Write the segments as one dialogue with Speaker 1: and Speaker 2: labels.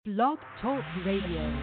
Speaker 1: Blog Talk Radio.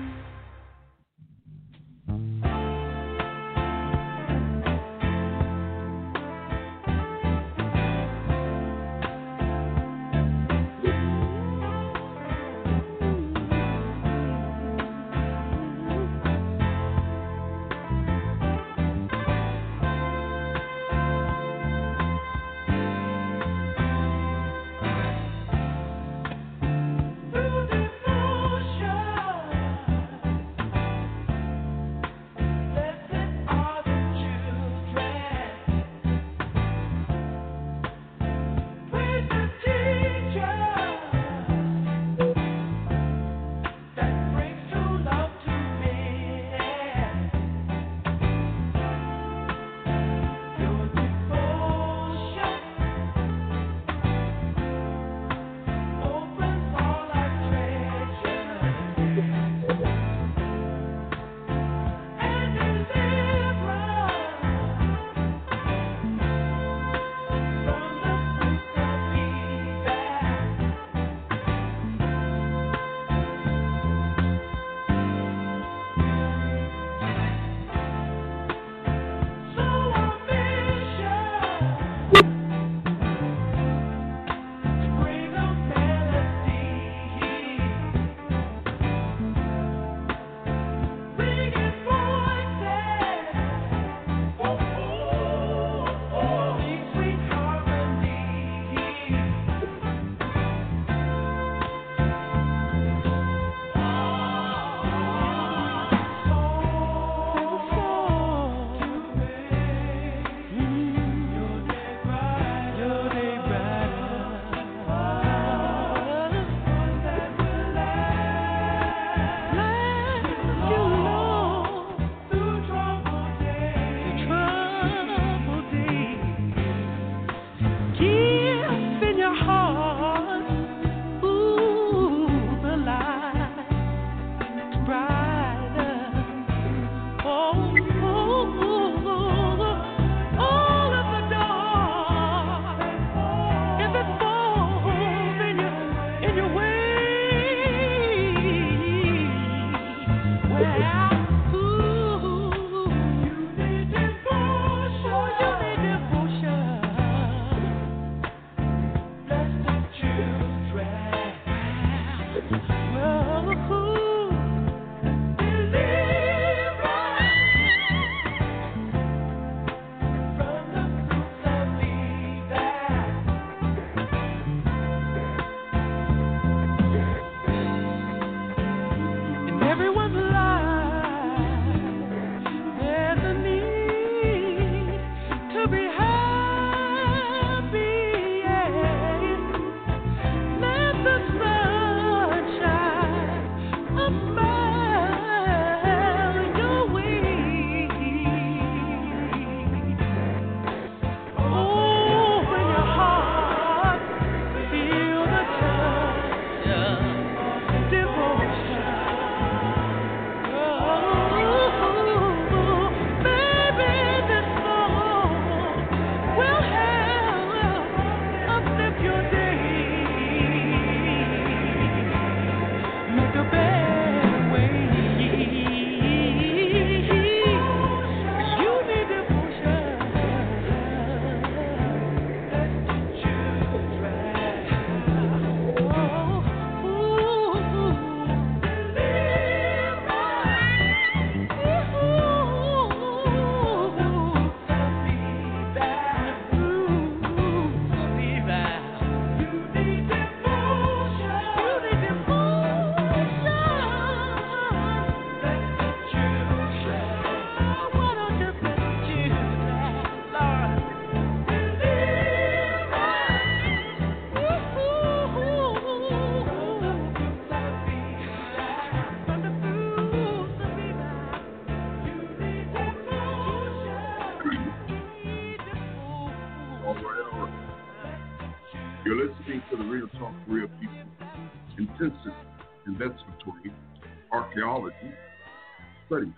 Speaker 2: You're listening to the Real Talk Real People Intensive Investigatory Archaeology Study.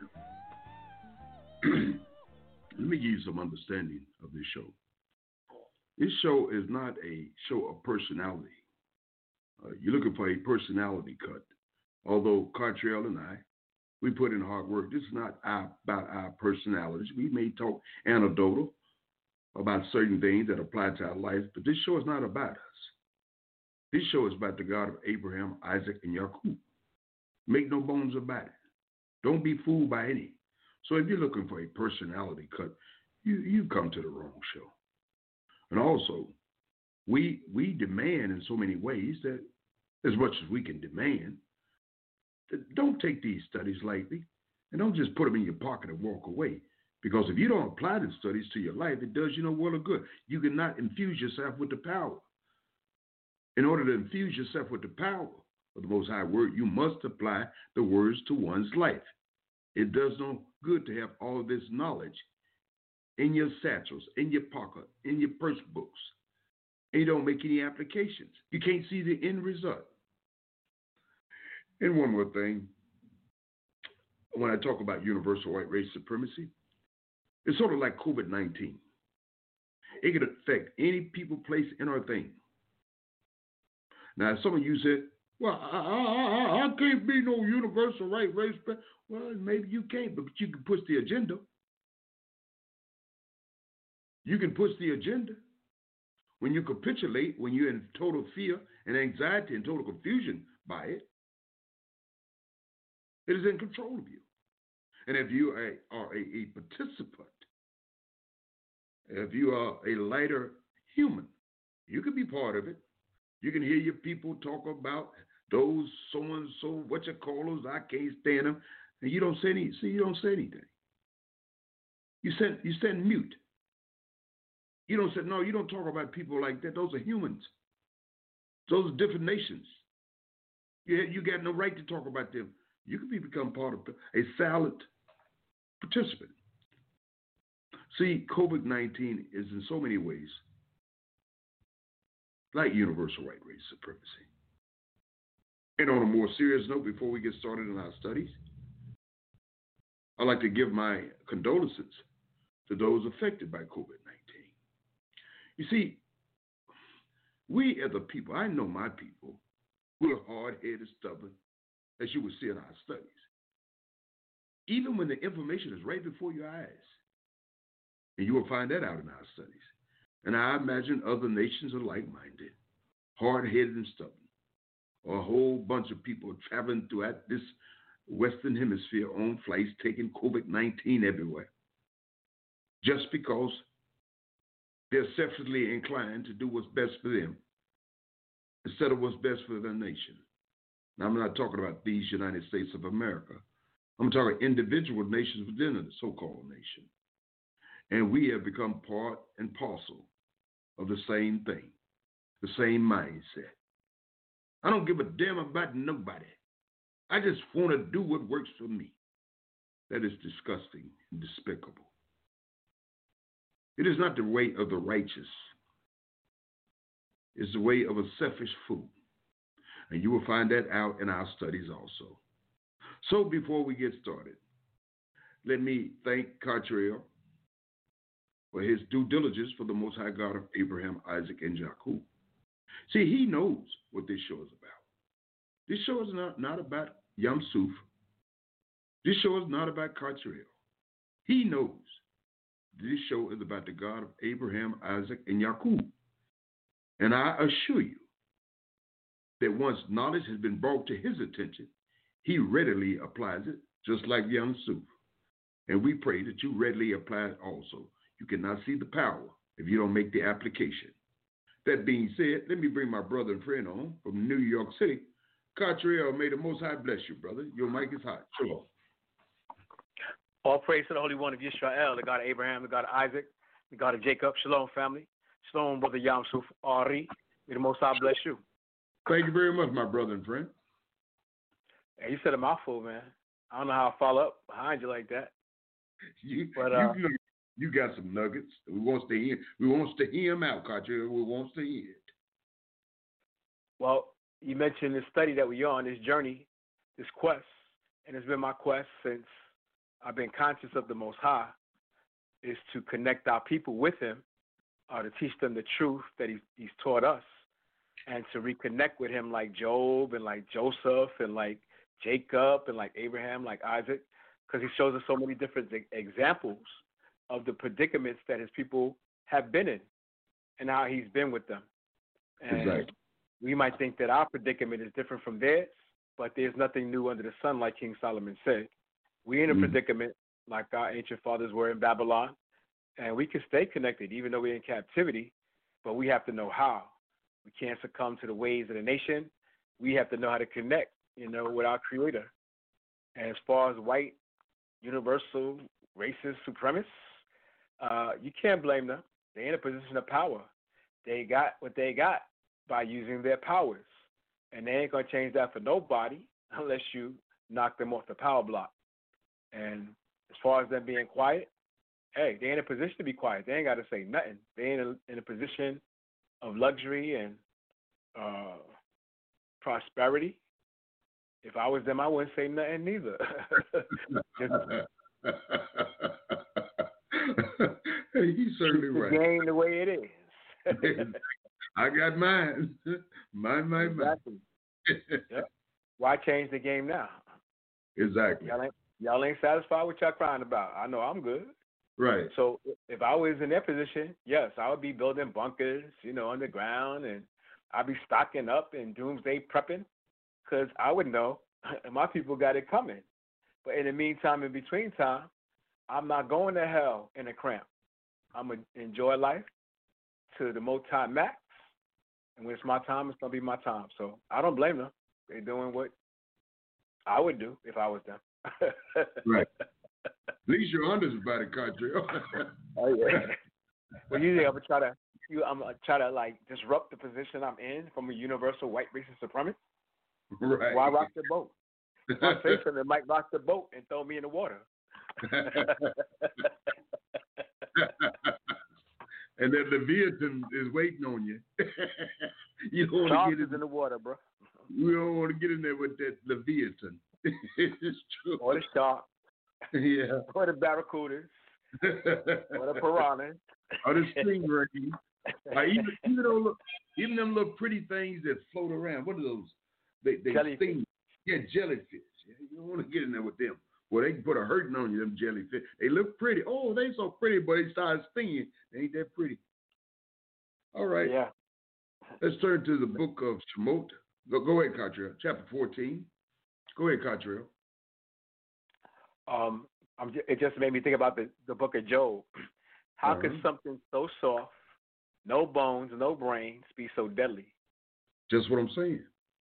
Speaker 2: Let me give you some understanding of this show. This show is not a show of personality. You're looking for a personality cut. Although Cartrell and I, we put in hard work. This is not about our personalities. We may talk anecdotal about certain things that apply to our life, but this show is not about us. This show is about the God of Abraham, Isaac, and Jacob. Make no bones about it. Don't be fooled by any. So if you're looking for a personality cut, you come to the wrong show. And also, we demand in so many ways that as much as we can demand, don't take these studies lightly and don't just put them in your pocket and walk away. Because if you don't apply the studies to your life, it does you no well or good. You cannot infuse yourself with the power. In order to infuse yourself with the power of the Most High Word, you must apply the words to one's life. It does no good to have all this knowledge in your satchels, in your pocket, in your purse books, and you don't make any applications. You can't see the end result. And one more thing, when I talk about universal white race supremacy, it's sort of like COVID-19. It can affect any people, place, and or thing. Now, some of you said, well, I can't be no universal white race. Well, maybe you can't, but you can push the agenda. You can push the agenda. When you capitulate, when you're in total fear and anxiety and total confusion by it, it is in control of you. And if you are a participant, if you are a lighter human, you can be part of it. You can hear your people talk about those so-and-so, what-you-callers, I can't stand them, and you don't say anything. You don't say anything. You stand mute. You don't say, no, you don't talk about people like that. Those are humans. Those are different nations. You got no right to talk about them. You can become part of a silent participant. See, COVID-19 is in so many ways like universal white race supremacy. And on a more serious note, before we get started in our studies, I'd like to give my condolences to those affected by COVID-19. You see, we as a people, I know my people, we're hard-headed, stubborn, as you will see in our studies. Even when the information is right before your eyes. And you will find that out in our studies. And I imagine other nations are like-minded, hard-headed and stubborn. Or a whole bunch of people traveling throughout this Western Hemisphere on flights taking COVID-19 everywhere. Just because they're selfishly inclined to do what's best for them instead of what's best for their nation. Now, I'm not talking about these United States of America. I'm talking individual nations within the so-called nation. And we have become part and parcel of the same thing, the same mindset. I don't give a damn about nobody. I just want to do what works for me. That is disgusting and despicable. It is not the way of the righteous. It's the way of a selfish fool. And you will find that out in our studies also. So before we get started, let me thank Cartrell for his due diligence for the Most High God of Abraham, Isaac, and Jacob. See, he knows what this show is about. This show is not about Yam Suf. This show is not about Cartrell. He knows this show is about the God of Abraham, Isaac, and Jacob. And I assure you that once knowledge has been brought to his attention, he readily applies it, just like Yam Suf. And we pray that you readily apply it also. You cannot see the power if you don't make the application. That being said, let me bring my brother and friend on from New York City. Cartrell, may the Most High bless you, brother. Your mic is hot. Shalom.
Speaker 3: All praise to the Holy One of Yisrael, the God of Abraham, the God of Isaac, the God of Jacob. Shalom, family. Shalom, brother Yam Suf Ari. May the Most High bless you.
Speaker 2: Thank you very much, my brother and friend.
Speaker 3: Hey, you said a mouthful, man. I don't know how I follow up behind you like that.
Speaker 2: You got some nuggets. We wants to hear him out, Cartrell. We wants to hear it.
Speaker 3: Well, you mentioned this study that we're on, this journey, this quest, and it's been my quest since I've been conscious of the Most High, is to connect our people with him, to teach them the truth that he's taught us, and to reconnect with him like Job and like Joseph and like Jacob and like Abraham, like Isaac, because he shows us so many different examples of the predicaments that his people have been in and how he's been with them. And
Speaker 2: Exactly.
Speaker 3: we might think that our predicament is different from theirs, but there's nothing new under the sun, like King Solomon said. We're in a predicament like our ancient fathers were in Babylon, and we can stay connected even though we're in captivity, but we have to know how. We can't succumb to the ways of the nation. We have to know how to connect, with our Creator. And as far as white, universal, racist supremacists, you can't blame them. They're in a position of power. They got what they got by using their powers. And they ain't going to change that for nobody unless you knock them off the power block. And as far as them being quiet, hey, they're in a position to be quiet. They ain't got to say nothing. They're in a position of luxury and prosperity. If I was them, I wouldn't say nothing neither.
Speaker 2: He's certainly right.
Speaker 3: The game the way it is.
Speaker 2: I got mine. Mine.
Speaker 3: Exactly. Yep. Why change the game now?
Speaker 2: Exactly.
Speaker 3: Y'all ain't satisfied with y'all crying about. I know I'm good.
Speaker 2: Right.
Speaker 3: So if I was in their position, yes, I would be building bunkers, underground, and I'd be stocking up and doomsday prepping, because I would know my people got it coming. But in the meantime, in between time, I'm not going to hell in a cramp. I'm going to enjoy life to the multi-max, and when it's my time, it's going to be my time. So I don't blame them. They're doing what I would do if I was them.
Speaker 2: Right. At least you're honest about it, Cottrell.
Speaker 3: Oh yeah. Well, usually I'm gonna try to like disrupt the position I'm in from a universal white racist supremacist.
Speaker 2: Right.
Speaker 3: Why rock the boat? If I say something, it might rock the boat and throw me in the water.
Speaker 2: And that Leviathan is waiting on you. You don't want to get
Speaker 3: in the water, bro.
Speaker 2: You don't want to get in there with that Leviathan. It's true.
Speaker 3: Or the shark.
Speaker 2: Yeah.
Speaker 3: Or the barracudas. Or the piranhas.
Speaker 2: Or the stingrays. Even them little pretty things that float around. What are those? They sting. Yeah, jellyfish. Yeah, you don't want to get in there with them. Well, they can put a hurting on you, them jellyfish. They look pretty. Oh, they so pretty, but they start stinging. They ain't that pretty. All right.
Speaker 3: Yeah.
Speaker 2: Let's turn to the book of Shemot. Go ahead, Cottrell. Chapter 14. Go ahead, Cottrell.
Speaker 3: It just made me think about the book of Job. How could something so soft, no bones, no brains, be so deadly?
Speaker 2: Just what I'm saying.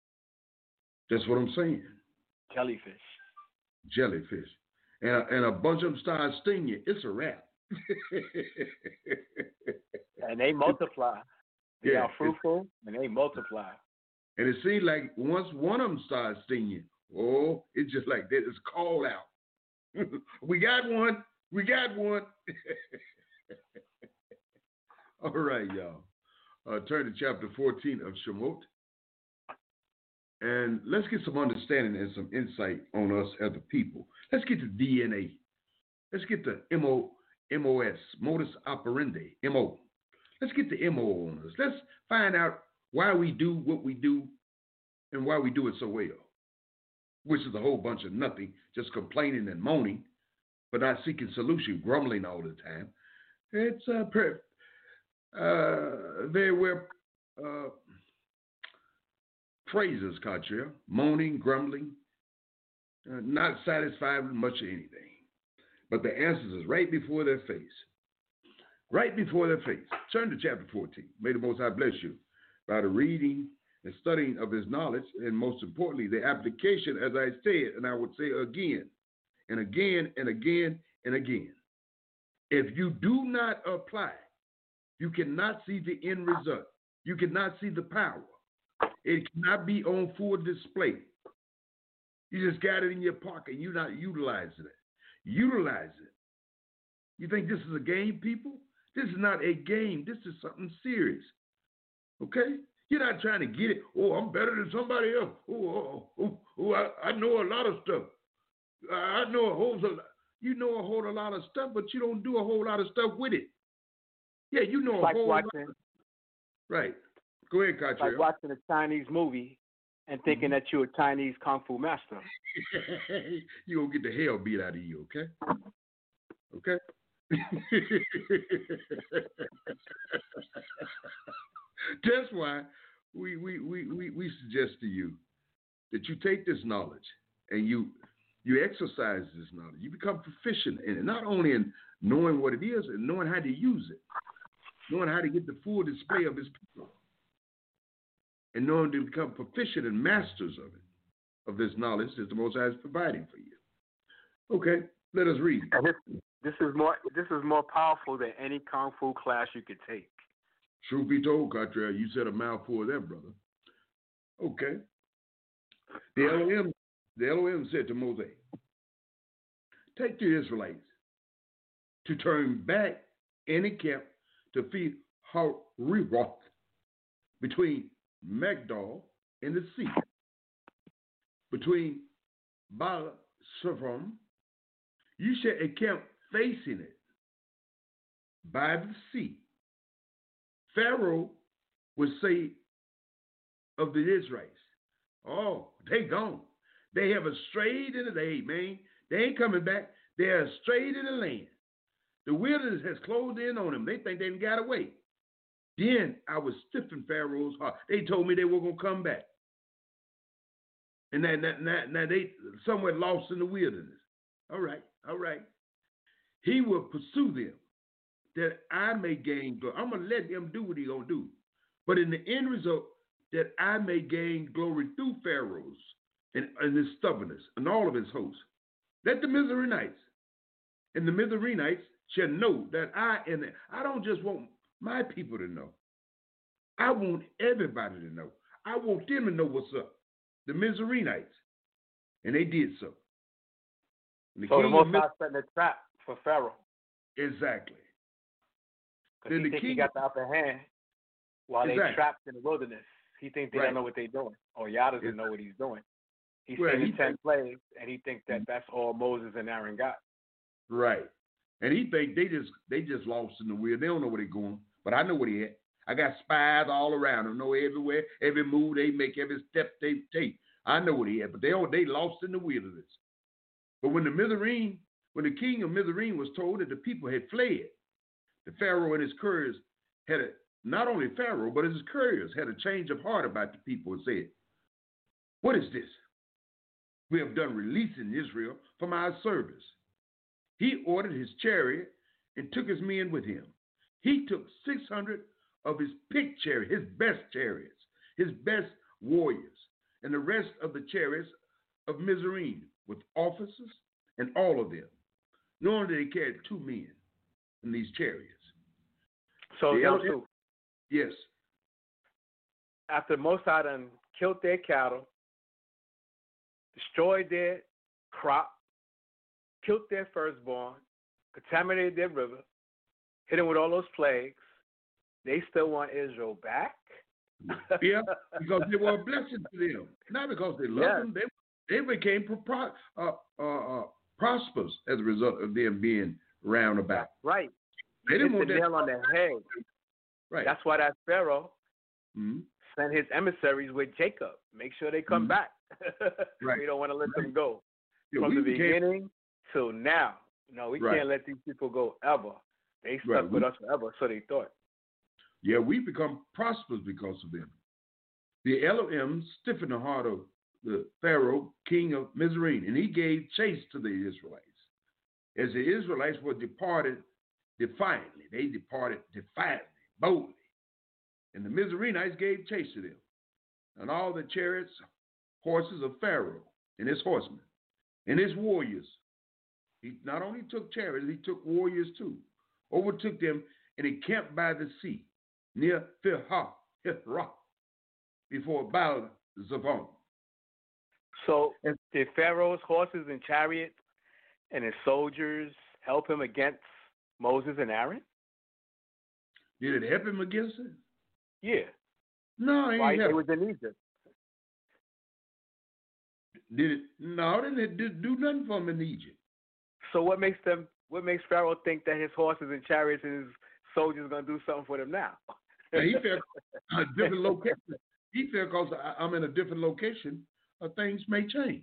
Speaker 2: Jellyfish. And a bunch of them start stinging you. It's a wrap.
Speaker 3: And they multiply. They are fruitful, and they multiply.
Speaker 2: And it seems like once one of them starts stinging, it's just like that. It's called out. We got one. All right, y'all. Turn to chapter 14 of Shemot. And let's get some understanding and some insight on us as a people. Let's get the DNA. Let's get the MOS, modus operandi, MO. Let's get the MO on us. Let's find out why we do what we do and why we do it so well, which is a whole bunch of nothing, just complaining and moaning, but not seeking solution, grumbling all the time. It's very well phrases, Cottrell, moaning, grumbling, not satisfied with much of anything. But the answers is right before their face. Right before their face. Turn to chapter 14. May the Most High bless you by the reading and studying of his knowledge, and most importantly, the application, as I said, and I would say again, and again, and again, and again. If you do not apply, you cannot see the end result. You cannot see the power. It cannot be on full display. You just got it in your pocket. You're not utilizing it. Utilize it. You think this is a game, people? This is not a game. This is something serious. Okay? You're not trying to get it. Oh, I'm better than somebody else. I know a lot of stuff. I know a whole lot. You know a whole lot of stuff, but you don't do a whole lot of stuff with it. Yeah, you know a whole lot. Right. Go ahead, Cottrell.
Speaker 3: Like watching a Chinese movie and thinking that you're a Chinese kung fu master.
Speaker 2: You're going to get the hell beat out of you, okay? Okay? That's why we suggest to you that you take this knowledge and you exercise this knowledge. You become proficient in it, not only in knowing what it is and knowing how to use it, knowing how to get the full display of his people, and knowing to become proficient and masters of it, of this knowledge that the Most High is providing for you. Okay, let us read.
Speaker 3: This is more powerful than any kung fu class you could take.
Speaker 2: Truth be told, Cottrell, you said a mouthful there, brother. Okay. The Elohim said to Moses, take the Israelites to turn back any camp to feed Hareroth between Magdal and the sea, between Baal Zephon. You shall encamp facing it by the sea. Pharaoh would say of the Israelites, oh, they gone. They have strayed in the day, man. They ain't coming back. They are strayed in the land. The wilderness has closed in on them. They think they got away. Then I was stiffing Pharaoh's heart. They told me they were going to come back. And now they somewhat lost in the wilderness. All right. He will pursue them that I may gain glory. I'm going to let him do what he's going to do. But in the end result, that I may gain glory through Pharaoh's and his stubbornness and all of his hosts. Let the Mizraimites and the Mizraimites shall know that I don't just want my people to know. I want everybody to know. I want them to know what's up. The Mizraimites. And they did so.
Speaker 3: So the Most High set the trap for Pharaoh.
Speaker 2: Exactly.
Speaker 3: Because he thinks he got the upper hand while they trapped in the wilderness. He thinks they don't know what they're doing. Or Yah doesn't know what he's doing. He's seen the 10 plagues, and he thinks that that's all Moses and Aaron got.
Speaker 2: Right. And he think they just lost in the wheel. They don't know where they're going. But I know where they at. I got spies all around them. Know everywhere, every move they make, every step they take. I know where they at. But they lost in the wilderness. But when the king of Mizraim was told that the people had fled, the Pharaoh and his couriers not only Pharaoh, but his couriers had a change of heart about the people and said, what is this? We have done releasing Israel from our service. He ordered his chariot and took his men with him. He took 600 of his picked chariots, his best chariots, his best warriors, and the rest of the chariots of Mizraim with officers and all of them, knowing that they carried 2 men in these chariots.
Speaker 3: So,
Speaker 2: yes.
Speaker 3: After Mosai done killed their cattle, destroyed their crop, killed their firstborn, contaminated their river, hit them with all those plagues, they still want Israel back?
Speaker 2: Yeah, because they were a blessing to them. Not because they loved them. They became prosperous as a result of them being roundabout.
Speaker 3: Right.
Speaker 2: They didn't want
Speaker 3: the nail on their head.
Speaker 2: Right.
Speaker 3: That's why that Pharaoh sent his emissaries with Jacob. Make sure they come back.
Speaker 2: Right.
Speaker 3: We don't want to let them go. From the beginning till now. No, we can't let these people go ever. They stuck with us forever, so they thought.
Speaker 2: Yeah, we become prosperous because of them. The Elohim stiffened the heart of the Pharaoh, king of Mizraim, and he gave chase to the Israelites. As the Israelites were departed defiantly, they departed defiantly, boldly. And the Mizraimites gave chase to them. And all the chariots, horses of Pharaoh, and his horsemen, and his warriors. He not only took chariots, he took warriors too. Overtook them and encamped by the sea, near Hareroth, before Baal Zephon.
Speaker 3: So did Pharaoh's horses and chariots and his soldiers help him against Moses and Aaron?
Speaker 2: Did it help him against it?
Speaker 3: Yeah.
Speaker 2: No, it
Speaker 3: Why they was in Egypt?
Speaker 2: Did it? No, it didn't do nothing for him in Egypt.
Speaker 3: So what makes Pharaoh think that his horses and chariots and his soldiers are gonna do something for them now?
Speaker 2: He felt a different location. He felt because I'm in a different location, things may change.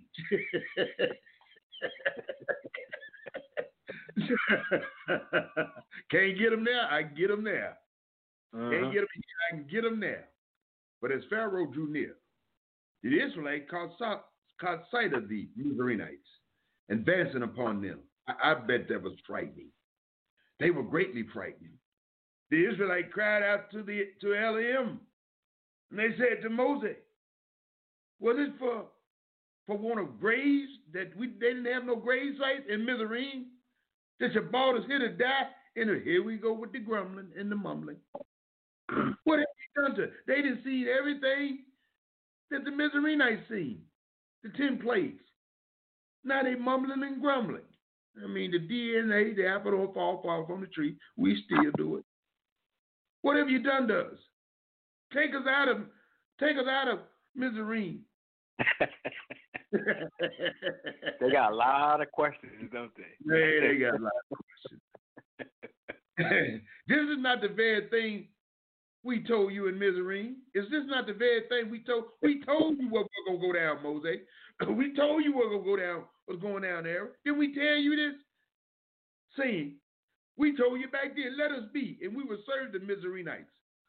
Speaker 2: Can't get them there, I can get them there. Can't get them here, I can get them there. But as Pharaoh drew near, the Israelites caught sight of the Mizraimites advancing upon them. I bet that was frightening. They were greatly frightening. The Israelites cried out to Elohim, and they said to Moses, was it for want of graves that they didn't have no grave sites in Mizraim? That you brought us here to die? And here we go with the grumbling and the mumbling. What have you done to? They done seen everything that the Mizraimites seen, the 10 plagues. Now they mumbling and grumbling. I mean, the DNA, the apple don't fall far from the tree. We still do it. What have you done to us? Take us out of Mizraim.
Speaker 3: They got a lot of questions, don't they?
Speaker 2: Yeah, they got a lot of questions. This is not the very thing we told you in Mizraim. Is this not the very thing we told? We told you what was gonna go down, Moses. We told you what was gonna go down. What's going down there? Did we tell you this? Saying, we told you back then, let us be, and we would serve the Mizraimites.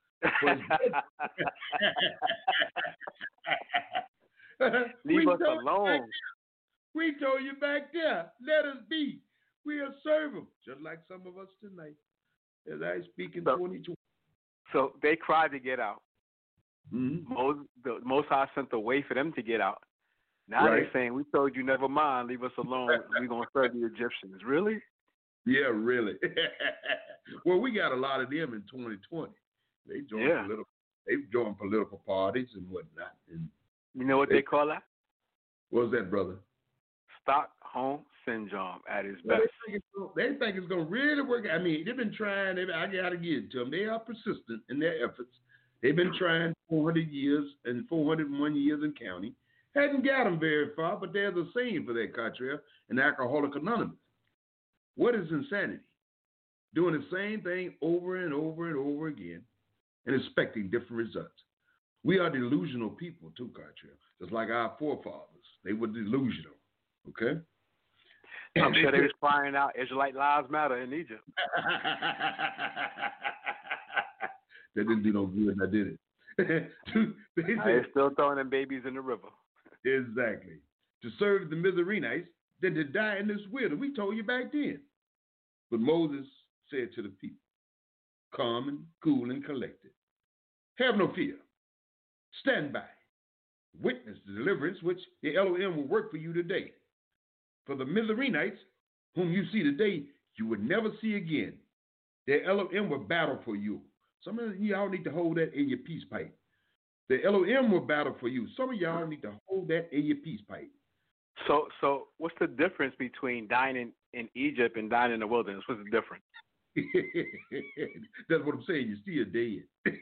Speaker 3: Leave us alone.
Speaker 2: We told you back there, let us be. We'll serve them, just like some of us tonight, as I speak in 2020.
Speaker 3: So they cried to get out.
Speaker 2: Mm-hmm.
Speaker 3: The Most High sent a way for them to get out. Now they're saying, we told you never mind, leave us alone. We're going to serve the Egyptians. Really?
Speaker 2: Yeah, really. Well, we got a lot of them in 2020. They joined political parties and whatnot. And
Speaker 3: you know what they call that?
Speaker 2: What's that, brother?
Speaker 3: Stockholm Syndrome at its best.
Speaker 2: They think it's going to really work. I mean, they've been trying. I got to give it to them. They are persistent in their efforts. They've been trying 400 years and 401 years and counting. Hadn't got them very far, but they're the same for that country and Alcoholics Anonymous. What is insanity? Doing the same thing over and over and over again and expecting different results. We are delusional people too, Cartrell. Just like our forefathers. They were delusional. Okay?
Speaker 3: I'm sure they was crying out, Israelite lives matter in Egypt.
Speaker 2: That didn't do no good, now did it?
Speaker 3: They're still throwing them babies in the river.
Speaker 2: Exactly. To serve the Mizraimites than to die in this wilderness. We told you back then. But Moses said to the people, calm and cool and collected. Have no fear. Stand by. Witness the deliverance which the Elohim will work for you today. For the Mizraimites, whom you see today, you would never see again. The Elohim will battle for you. Some of y'all need to hold that in your peace pipe. The Elohim will battle for you. Some of y'all need to hold that in your peace pipe.
Speaker 3: So what's the difference between dying in Egypt and dying in the wilderness? What's the difference?
Speaker 2: That's what I'm saying. You're still dead.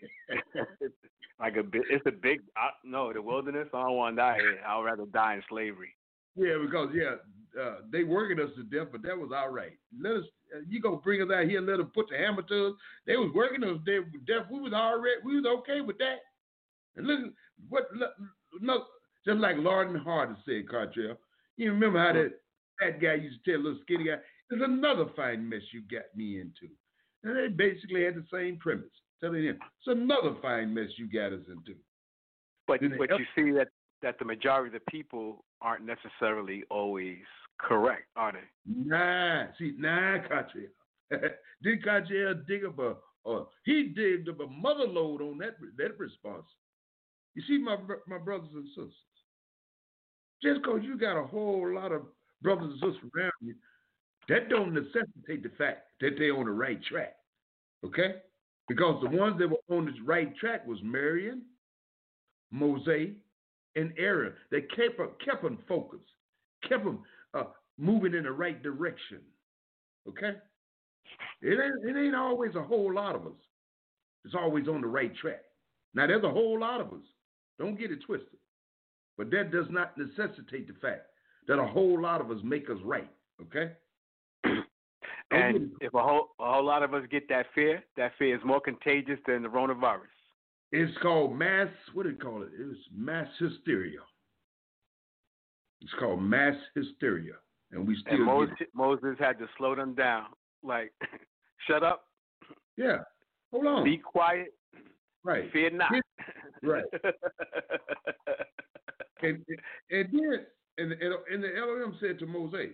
Speaker 3: The wilderness. I don't want to die here. I'd rather die in slavery.
Speaker 2: Yeah, because they working us to death, but that was all right. Let us. You gonna bring us out here and let them put the hammer to us? They was working us to death. We was okay with that. And listen, just like Lord Hardy said, Cartrell. You remember how that guy used to tell little skinny guy, there's another fine mess you got me into. And they basically had the same premise, telling him, it's another fine mess you got us into.
Speaker 3: But you see that the majority of the people aren't necessarily always correct, are they?
Speaker 2: Nah, Cartrell. Did Cartrell dig up he digged up a mother load on that response. You see, my brothers and sisters, just because you got a whole lot of brothers and sisters around you, that don't necessitate the fact that they're on the right track, okay? Because the ones that were on the right track was Marion, Moses, and Aaron. They kept them focused, kept them moving in the right direction, okay? It ain't always a whole lot of us. It's always on the right track. Now, there's a whole lot of us. Don't get it twisted. But that does not necessitate the fact that a whole lot of us make us right, okay?
Speaker 3: And if a whole lot of us get that fear is more contagious than the coronavirus.
Speaker 2: It's called mass, what do you call it? It's mass hysteria. It's called mass hysteria. And we still
Speaker 3: And Moses had to slow them down. Like, shut up.
Speaker 2: Yeah. Hold on.
Speaker 3: Be quiet.
Speaker 2: Right.
Speaker 3: Fear not.
Speaker 2: Right. and then and the Elohim said to Moses,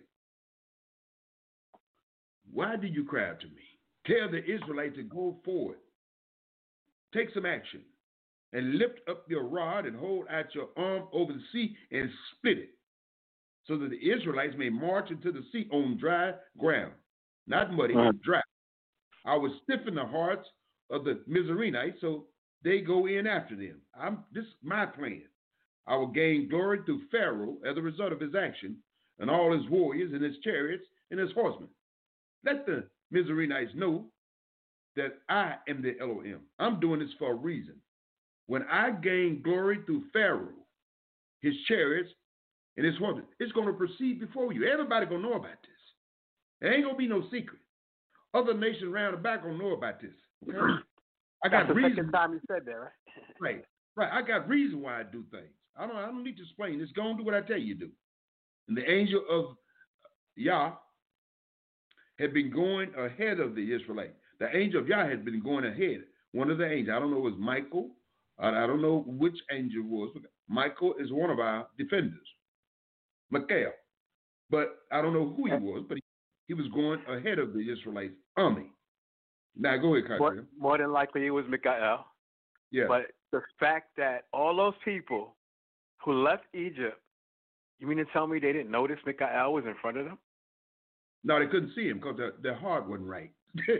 Speaker 2: why do you cry to me? Tell the Israelites to go forward. Take some action and lift up your rod and hold out your arm over the sea and split it so that the Israelites may march into the sea on dry ground, not muddy, but dry. I will stiffen the hearts of the Mizraimites so they go in after them. This is my plan. I will gain glory through Pharaoh as a result of his action and all his warriors and his chariots and his horsemen. Let the Mizraimites know that I am the Elohim. I'm doing this for a reason. When I gain glory through Pharaoh, his chariots, and his horsemen, it's going to proceed before you. Everybody going to know about this. There ain't going to be no secret. Other nations around the back going to know about this. Okay? I got
Speaker 3: That's the
Speaker 2: reason.
Speaker 3: second time you said that, right?
Speaker 2: Right. I got reason why I do things. I don't need to explain. Just go and do what I tell you to do. And the angel of Yah had been going ahead of the Israelites. The angel of Yah had been going ahead. One of the angels, I don't know, it was Michael. I don't know which angel it was. Michael is one of our defenders, Michael. But I don't know who he was, but he was going ahead of the Israelites' army. Now, go ahead, Katrina.
Speaker 3: More than likely, it was Michael.
Speaker 2: Yeah.
Speaker 3: But the fact that all those people who left Egypt, you mean to tell me they didn't notice Michael was in front of them?
Speaker 2: No, they couldn't see him because their heart wasn't right.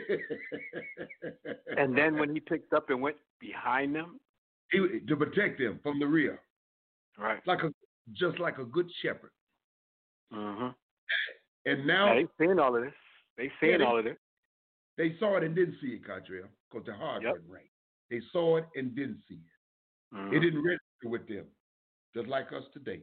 Speaker 3: And then when he picked up and went behind them?
Speaker 2: To protect them from the rear.
Speaker 3: Right.
Speaker 2: Just like a good shepherd.
Speaker 3: Mm-hmm.
Speaker 2: And now...
Speaker 3: They've seen all of this. All of this.
Speaker 2: They saw it and didn't see it, Catrell, because their heart wasn't right. They saw it and didn't see it. Mm-hmm. It didn't register with them, just like us today.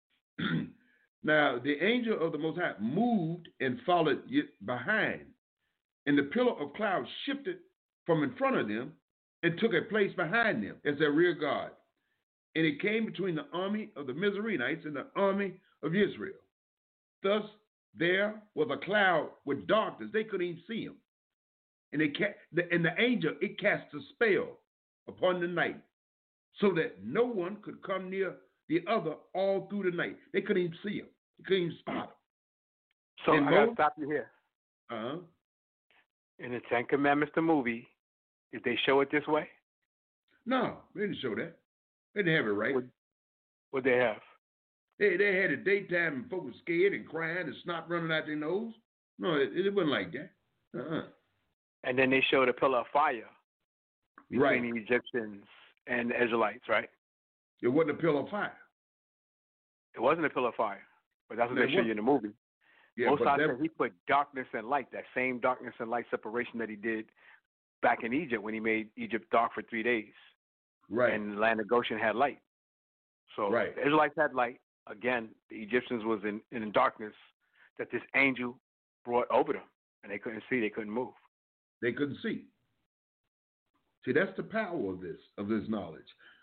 Speaker 2: Now, the angel of the Most High moved and followed behind, and the pillar of cloud shifted from in front of them and took a place behind them as their rear guard. And it came between the army of the Mizraimites and the army of Israel. Thus, there was a cloud with darkness. They couldn't even see him. And the angel, it cast a spell upon the night so that no one could come near the other all through the night. They couldn't even see him. They couldn't even spot him.
Speaker 3: So I got to stop you here.
Speaker 2: Uh-huh.
Speaker 3: In the Ten Commandments, the movie, did they show it this way?
Speaker 2: No, they didn't show that. They didn't have it right.
Speaker 3: What they have?
Speaker 2: They had it daytime and folks were scared and crying and snot running out their nose. No, it wasn't like that. Uh-uh.
Speaker 3: And then they showed a pillar of fire between the Egyptians and the Israelites, right?
Speaker 2: It wasn't a pillar of fire.
Speaker 3: It wasn't a pillar of fire, but that's what they show you in the movie.
Speaker 2: Yeah,
Speaker 3: Most times he put darkness and light, that same darkness and light separation that he did back in Egypt when he made Egypt dark for 3 days.
Speaker 2: Right.
Speaker 3: And the land of Goshen had light. So the Israelites had light. Again, the Egyptians was in darkness that this angel brought over them. And they couldn't see, they couldn't move.
Speaker 2: They couldn't see. See, that's the power of this knowledge.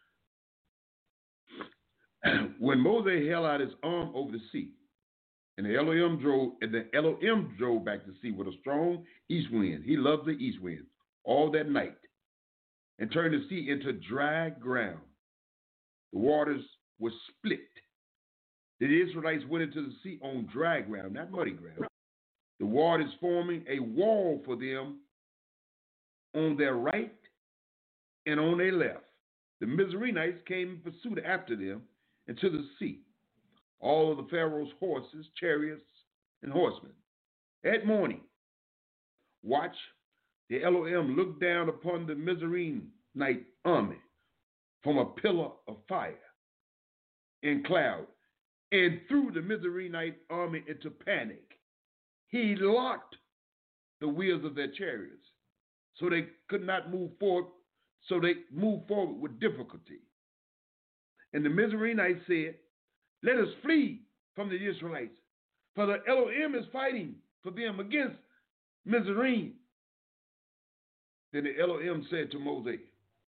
Speaker 2: When Moses held out his arm over the sea, and the Elohim drove back the sea with a strong east wind. He loved the east wind all that night, and turned the sea into dry ground. The waters were split. The Israelites went into the sea on dry ground, not muddy ground. The waters forming a wall for them on their right and on their left. The Mizraimites came in pursuit after them into the sea. All of the Pharaoh's horses, chariots, and horsemen. At morning, watch, the Elohim looked down upon the Mizraimite army from a pillar of fire and cloud and threw the Mizraimite army into panic. He locked the wheels of their chariots so they could not move forward, so they moved forward with difficulty. And the Mizraimites said, let us flee from the Israelites, for the Elohim is fighting for them against Mizraim. Then the Elohim said to Moses,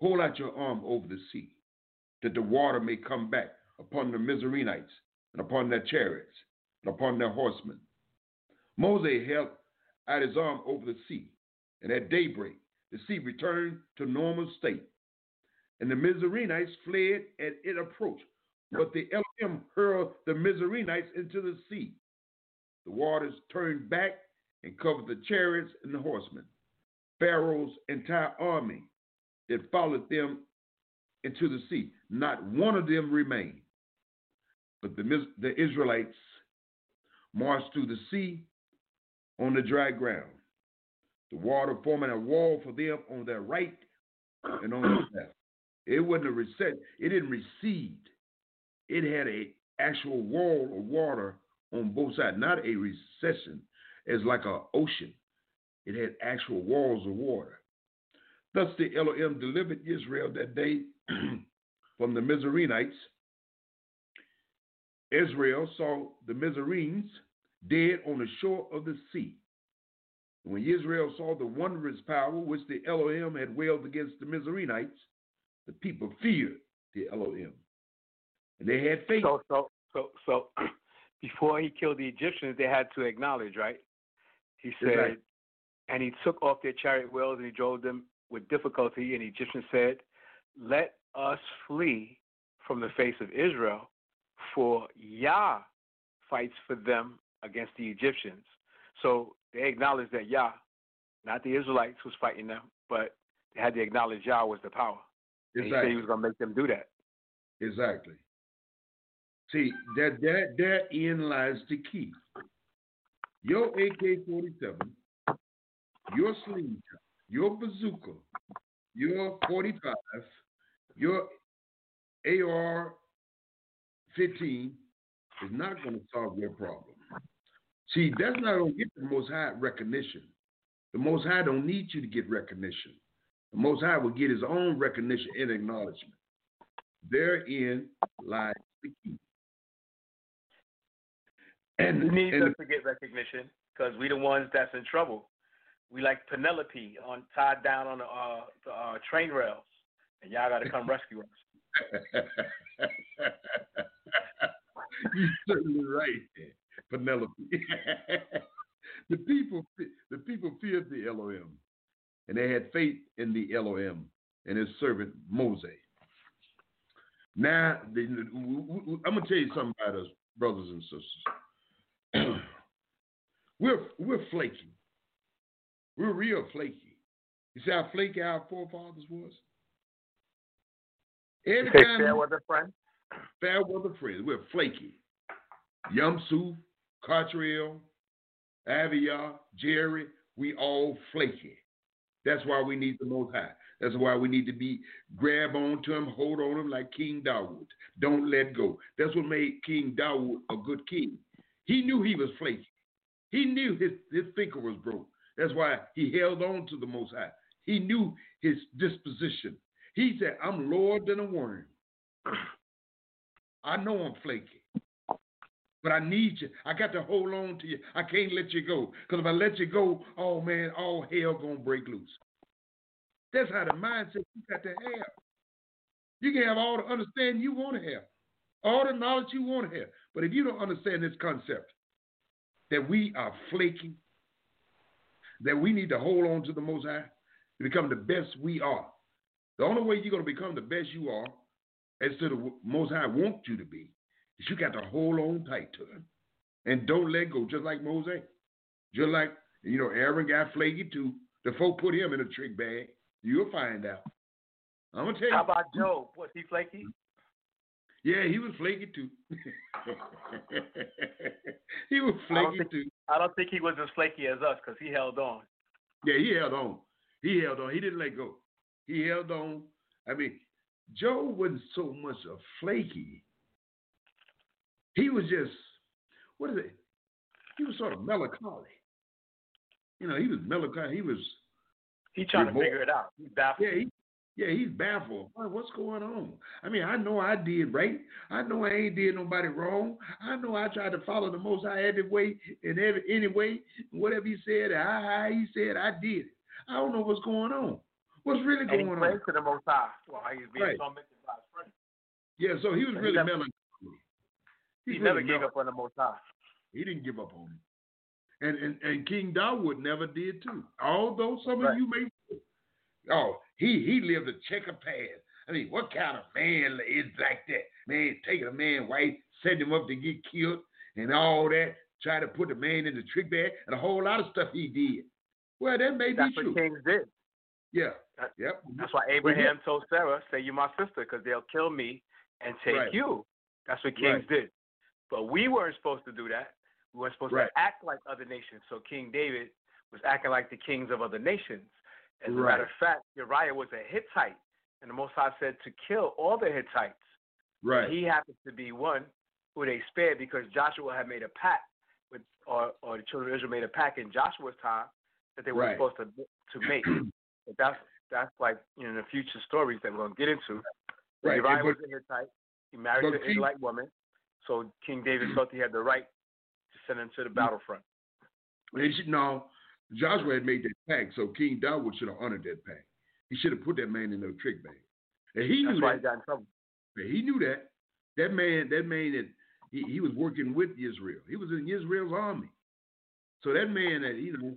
Speaker 2: hold out your arm over the sea, that the water may come back upon the Mizraimites and upon their chariots and upon their horsemen. Moses held out his arm over the sea, and at daybreak the sea returned to normal state, and the Mizraimites fled at its approach. But the Elohim hurled the Mizraimites into the sea. The waters turned back and covered the chariots and the horsemen. Pharaoh's entire army that followed them into the sea, not one of them remained. But the Israelites marched through the sea on the dry ground, the water forming a wall for them on their right and on their left. It wasn't a recession. It didn't recede. It had an actual wall of water on both sides, not a recession as like an ocean. It had actual walls of water. Thus the Elohim delivered Israel that day from the Mizraimites. Israel saw the Mizraimites dead on the shore of the sea. When Israel saw the wondrous power which the Elohim had wielded against the Mizraimites, the people feared the Elohim. And they had faith.
Speaker 3: So before he killed the Egyptians, they had to acknowledge, right? He said,
Speaker 2: Exactly.
Speaker 3: And he took off their chariot wheels and he drove them with difficulty. And the Egyptians said, let us flee from the face of Israel, for Yah fights for them against the Egyptians. So they acknowledged that Yah, not the Israelites was fighting them, but they had to acknowledge Yah was the power. And he said he was going to make them do that.
Speaker 2: Exactly. See, therein lies the key. Your AK-47, your slingshot, your bazooka, your 45, your AR-15 is not going to solve your problem. See, that's not going to get the Most High recognition. The Most High don't need you to get recognition. The Most High will get his own recognition and acknowledgement. Therein lies the key.
Speaker 3: And he needs us to get recognition because we the ones that's in trouble. We like Penelope tied down on the train rails, and y'all got to come rescue us.
Speaker 2: You're certainly right, Penelope. The people feared the Elohim, and they had faith in the Elohim and his servant Moses. Now, I'm going to tell you something about us, brothers and sisters. We're flaky. We're real flaky. You see how flaky our forefathers was? Every time
Speaker 3: fair weather friends?
Speaker 2: Fair weather friends. We're flaky. Yum Suf, Cartriel, Aviyah, Jerry, we all flaky. That's why we need the Most High. That's why we need to be grab on to him, hold on him like King Dawood. Don't let go. That's what made King Dawood a good king. He knew he was flaky. He knew his thinker was broke. That's why he held on to the Most High. He knew his disposition. He said, I'm lower than a worm. I know I'm flaky, but I need you. I got to hold on to you. I can't let you go. Because if I let you go, oh man, all hell going to break loose. That's how the mindset you got to have. You can have all the understanding you want to have, all the knowledge you want to have. But if you don't understand this concept, that we are flaky, that we need to hold on to the Most High to become the best we are. The only way you're going to become the best you are, as to the Most High wants you to be, is you got to hold on tight to him. And don't let go, just like Moses. Just like, Aaron got flaky too. The folk put him in a trick bag. You'll find out. I'm going to tell you.
Speaker 3: How about Job? Was he flaky?
Speaker 2: Yeah, he was flaky too. He was flaky too.
Speaker 3: I don't think he was as flaky as us because he held on.
Speaker 2: Yeah, he held on. He held on. He didn't let go. He held on. I mean, Job wasn't so much a flaky. He was just, what is it? He was sort of melancholy. He was melancholy.
Speaker 3: He trying to figure it out. He's baffled.
Speaker 2: He's baffled. What's going on? I mean, I know I did right. I know I ain't did nobody wrong. I know I tried to follow the Most High every way and any way. Whatever he said, how he said, I did it. I don't know what's going on. What's really
Speaker 3: And
Speaker 2: going
Speaker 3: he
Speaker 2: on?
Speaker 3: prayed to the Most High while he was being
Speaker 2: Right.
Speaker 3: tormented by his friends.
Speaker 2: Yeah, so he was
Speaker 3: And
Speaker 2: really
Speaker 3: never,
Speaker 2: melancholy.
Speaker 3: he
Speaker 2: He's
Speaker 3: never
Speaker 2: really
Speaker 3: gave up on the Most High.
Speaker 2: He didn't give up on him. And King Dawood never did too. Although some of
Speaker 3: Right.
Speaker 2: you may he lived a checkered past. I mean, what kind of man is like that? Man, taking a man's wife, setting him up to get killed and all that, trying to put the man in the trick bag and a whole lot of stuff he did. Well, that may
Speaker 3: That's
Speaker 2: be true.
Speaker 3: what kings did.
Speaker 2: Yeah. Yep.
Speaker 3: That's why Abraham told Sarah, say you're my sister because they'll kill me and take
Speaker 2: Right.
Speaker 3: you. That's what kings did. But we weren't supposed to do that. We weren't supposed to act like other nations. So King David was acting like the kings of other nations. As a matter of fact, Uriah was a Hittite. And the Most High said to kill all the Hittites.
Speaker 2: Right.
Speaker 3: And he happened to be one who they spared because Joshua had made a pact with, or the children of Israel made a pact in Joshua's time that they were supposed to make. But that's like in the future stories that we're going to get into.
Speaker 2: Right.
Speaker 3: Uriah was a Hittite. He married an Israelite woman. So King David felt he had the right to send him to the battlefront.
Speaker 2: No, Joshua had made that pact, so King Dawood should have honored that pact. He should have put that man in the trick bag. And he knew
Speaker 3: That's why
Speaker 2: that.
Speaker 3: he got in trouble.
Speaker 2: He knew that. That man that he was working with Israel. He was in Israel's army. So that man that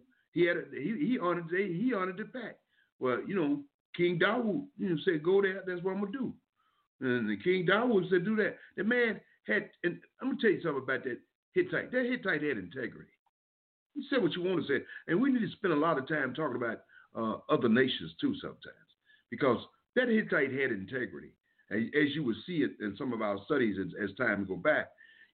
Speaker 2: he honored the pact. Well, King Dawood, said go there. That's what I'm gonna do. And the King Dawood said do that. The man had, and I'm gonna tell you something about that Hittite. That Hittite had integrity. You said what you want to say, and we need to spend a lot of time talking about other nations too sometimes, because that Hittite had integrity. As you will see it in some of our studies as time go back,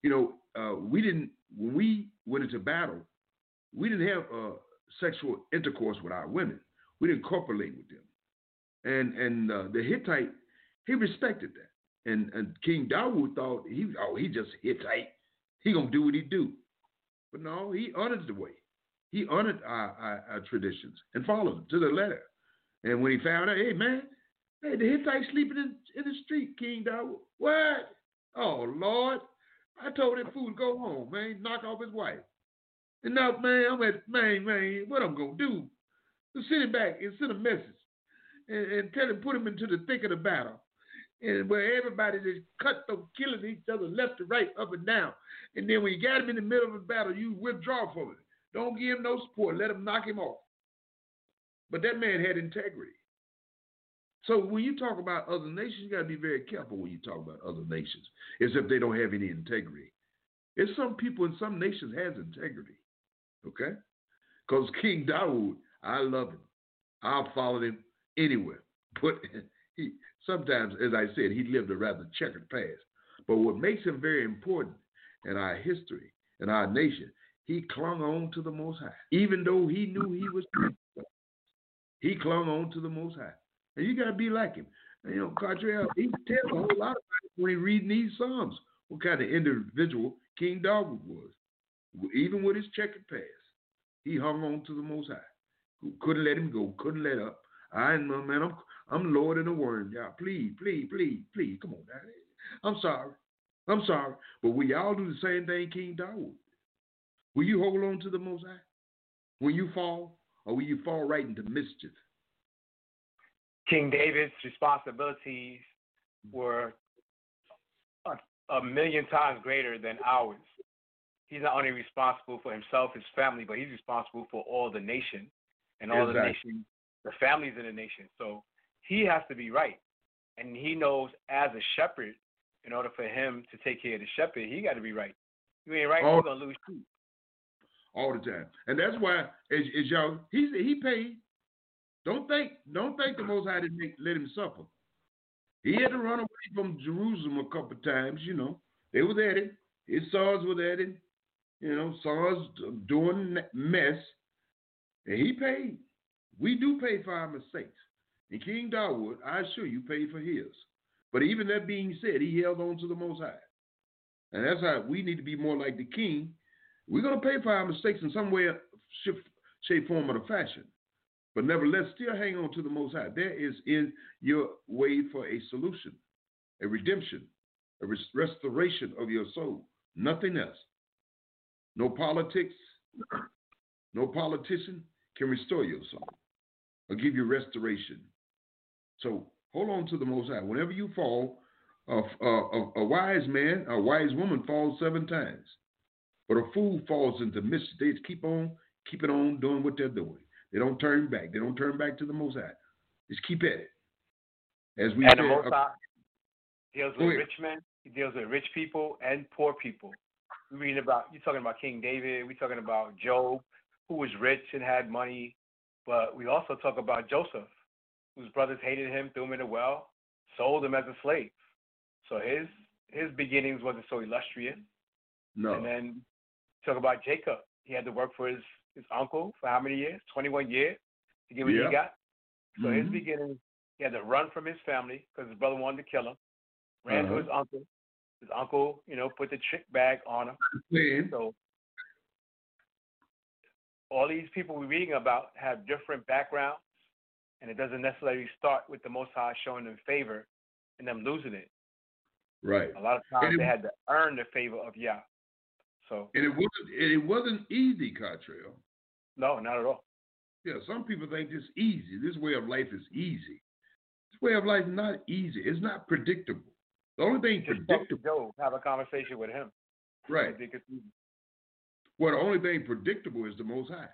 Speaker 2: when we went into battle, we didn't have sexual intercourse with our women. We didn't copulate with them. And the Hittite, he respected that. And King Dawood thought he just Hittite. He gonna do what he do. But no, he honored the way. He honored our traditions and followed them to the letter. And when he found out, hey the Hittite sleeping in the street, King Dawood. What? Oh Lord, I told that fool to go home, man. Knock off his wife. And now, man, I'm at what I'm gonna do? To send him back and send a message and tell him, put him into the thick of the battle. And where everybody just killing each other left to right, up and down. And then when you got him in the middle of the battle, you withdraw from it. Don't give him no support. Let him knock him off. But that man had integrity. So when you talk about other nations, you got to be very careful when you talk about other nations, as if they don't have any integrity. There's some people in some nations has integrity, okay? Because King Dawood, I love him. I'll follow him anywhere. But sometimes, as I said, he lived a rather checkered past. But what makes him very important in our history, in our nation, he clung on to the Most High. Even though he knew he was he clung on to the Most High. And you got to be like him. And, Cartrell, he tells a whole lot about it when he reading these Psalms, what kind of individual King Dawood was. Even with his checkered past, he hung on to the Most High. Couldn't let him go, couldn't let up. I'm Lord in the worm, y'all. Please, come on, Daddy. I'm sorry. But will y'all do the same thing King Dawood? Will you hold on to the Most High? Will you fall, or will you fall right into mischief?
Speaker 3: King David's responsibilities were a million times greater than ours. He's not only responsible for himself, his family, but he's responsible for all the nation and all the nation, the families in the nation. So he has to be right. And he knows as a shepherd, in order for him to take care of the shepherd, he got to be right. You ain't right, you're going to lose sheep.
Speaker 2: All the time. And that's why, as y'all, he paid. Don't think the Most High didn't let him suffer. He had to run away from Jerusalem a couple of times, They was at him. His sons were at him. Sons doing mess. And he paid. We do pay for our mistakes. And King Dawood, I assure you, paid for his. But even that being said, he held on to the Most High. And that's how we need to be more like the king. We're going to pay for our mistakes in some way, shape, form, or fashion. But nevertheless, still hang on to the Most High. There is in your way for a solution, a redemption, a restoration of your soul. Nothing else. No politics, no politician can restore your soul or give you restoration So hold on to the Most High. Whenever you fall, a wise man, a wise woman falls 7 times, but a fool falls into mischief. They just keeping on doing what they're doing. They don't turn back. They don't turn back to the Most High. Just keep at it. As we
Speaker 3: And
Speaker 2: said,
Speaker 3: the Most High deals with rich men. He deals with rich people and poor people. You're talking about King David. We're talking about Job, who was rich and had money. But we also talk about Joseph, whose brothers hated him, threw him in a well, sold him as a slave. So his beginnings wasn't so illustrious.
Speaker 2: no.
Speaker 3: And then talk about Jacob. He had to work for his uncle for how many years? 21 years to get what he got. So his beginnings, he had to run from his family because his brother wanted to kill him. Ran to his uncle. His uncle, put the trick bag on him. So all these people we're reading about have different backgrounds, and it doesn't necessarily start with the Most High showing them favor and them losing it.
Speaker 2: Right.
Speaker 3: A lot of times they had to earn the favor of Yah. So
Speaker 2: and it wasn't easy, Cottrell.
Speaker 3: No, not at all.
Speaker 2: Yeah, some people think it's easy. This way of life is easy. This way of life is not easy. It's not predictable. The only thing predictable.
Speaker 3: Joe, have a conversation with him.
Speaker 2: Right. Well, the only thing predictable is the Most High.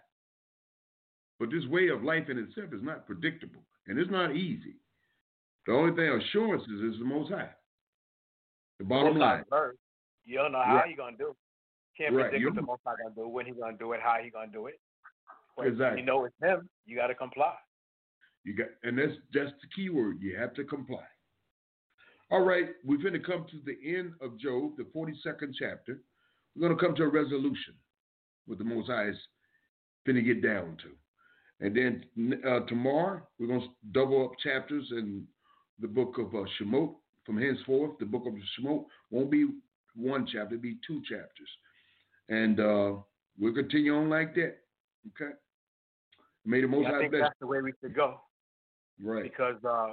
Speaker 2: But this way of life in itself is not predictable, and it's not easy. The only thing assurances is the Most High. The bottom line.
Speaker 3: You don't know how you're gonna do. Can't predict what the Most High gonna do, when he's gonna do it, how he's gonna do it. But
Speaker 2: exactly.
Speaker 3: You know it's him. You got to comply.
Speaker 2: And that's the key word. You have to comply. All right, we're going to come to the end of Job, the 42nd chapter. We're going to come to a resolution what the Most High is going to get down to. And then tomorrow, we're going to double up chapters in the book of Shemot. From henceforth, the book of Shemot won't be one chapter, it'll be 2 chapters. And we'll continue on like that. Okay? May the Most High bless.
Speaker 3: I think that's the way we should go.
Speaker 2: Right.
Speaker 3: Because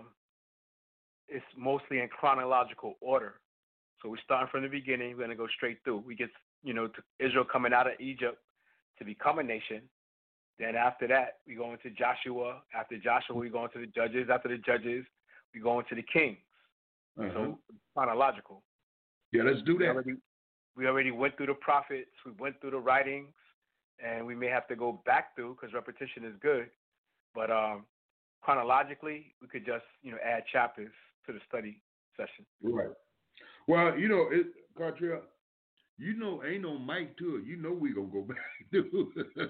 Speaker 3: it's mostly in chronological order. So we're starting from the beginning. We're going to go straight through. We get, to Israel coming out of Egypt to become a nation. Then after that, we go into Joshua. After Joshua, we go into the Judges. After the Judges, we go into the Kings. So chronological.
Speaker 2: Yeah, let's do that.
Speaker 3: We already went through the prophets. We went through the writings. And we may have to go back through because repetition is good. But chronologically, we could just, add chapters to the study session.
Speaker 2: Right. Well, Cottrell, ain't no mic to it. We going to go back to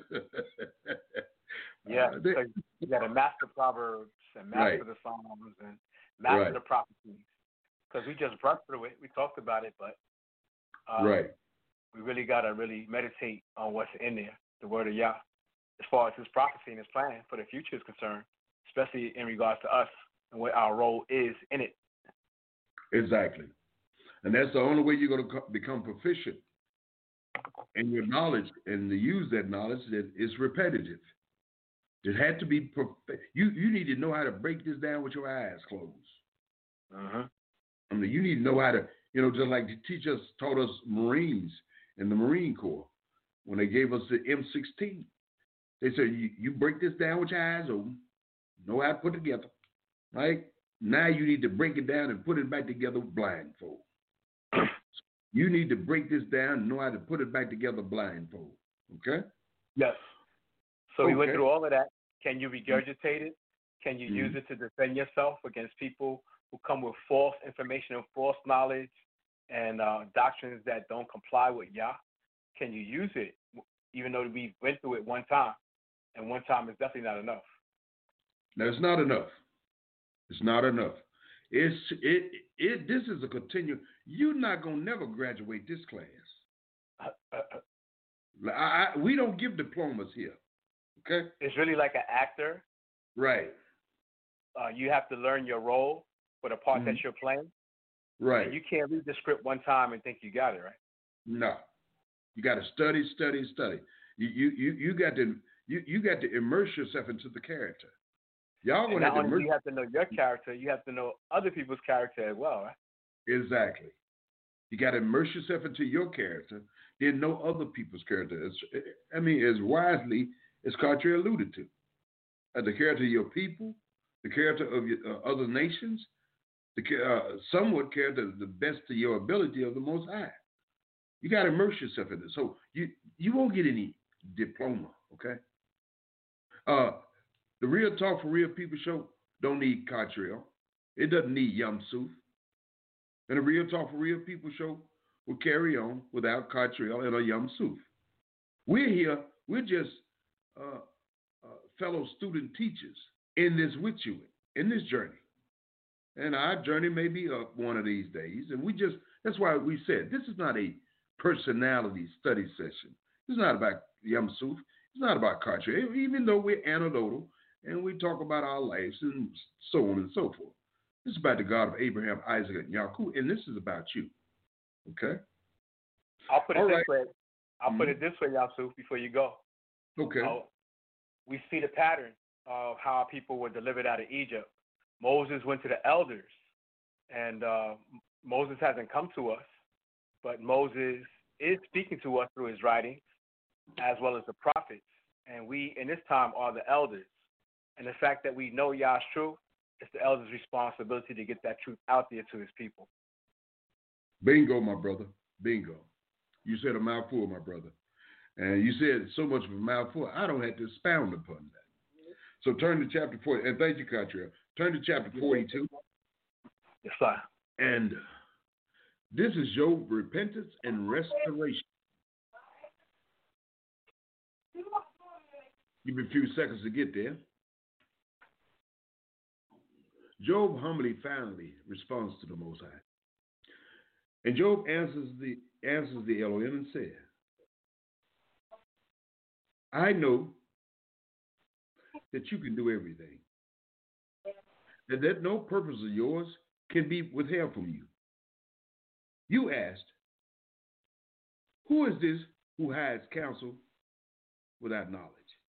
Speaker 3: Yeah, you got to master Proverbs and master the Psalms and master the prophecies. Because we just brushed through it. We talked about it, but we really got to really meditate on what's in there, the word of Yah, as far as his prophecy and his plan for the future is concerned, especially in regards to us and what our role is in it.
Speaker 2: Exactly. And that's the only way you're going to become proficient in your knowledge and to use that knowledge that is repetitive. It had to be, you need to know how to break this down with your eyes closed. I mean, you need to know how to, just like the teachers taught us Marines in the Marine Corps when they gave us the M16. They said, you break this down with your eyes open, know how to put it together, right? Now you need to break it down and put it back together blindfold. You need to break this down and know how to put it back together blindfold, okay?
Speaker 3: Yes. So we went through all of that. Can you regurgitate it? Can you use it to defend yourself against people who come with false information and false knowledge and doctrines that don't comply with Yah? Can you use it, even though we went through it one time? And one time is definitely not enough.
Speaker 2: No, it's not enough. It's not enough. This is a continue. You're not gonna never graduate this class. We don't give diplomas here. Okay.
Speaker 3: It's really like an actor.
Speaker 2: Right.
Speaker 3: You have to learn your role for the part that you're playing.
Speaker 2: Right.
Speaker 3: And you can't read the script one time and think you got it, right?
Speaker 2: No. You got to study. You got to immerse yourself into the character. Y'all gonna have to immerse.
Speaker 3: You have to know your character. You have to know other people's character as well, right?
Speaker 2: Exactly. You got to immerse yourself into your character, then know other people's character. As wisely as Cartier alluded to, the character of your people, the character of other nations, somewhat character the best to your ability of the Most High. You got to immerse yourself in it. So you won't get any diploma, okay? The Real Talk for Real People show don't need Cottrell. It doesn't need Yum Suf. And the Real Talk for Real People show will carry on without Cottrell and a Yum Suf. We're here. We're just fellow student teachers in this with you, in this journey. And our journey may be up one of these days. And that's why we said this is not a personality study session. It's not about Yum Suf. It's not about Cottrell, even though we're anecdotal and we talk about our lives and so on and so forth. This is about the God of Abraham, Isaac, and Yaakov, and this is about you. Okay?
Speaker 3: I'll put it this way. I'll put it this way, Yusuf, before you go.
Speaker 2: Okay.
Speaker 3: We see the pattern of how people were delivered out of Egypt. Moses went to the elders, and Moses hasn't come to us, but Moses is speaking to us through his writings as well as the prophets. And we, in this time, are the elders. And the fact that we know Yah's truth, it's the elders' responsibility to get that truth out there to his people.
Speaker 2: Bingo, my brother. Bingo. You said a mouthful, my brother. And you said so much of a mouthful, I don't have to expound upon that. So turn to chapter 40. And thank you, Cottrell. Turn to chapter 42.
Speaker 3: Yes, sir.
Speaker 2: And this is Job's repentance and restoration. Give me a few seconds to get there. Job humbly, finally responds to the Most High. And Job answers the Elohim and said, I know that you can do everything, and that no purpose of yours can be withheld from you. You asked, who is this who hides counsel without knowledge?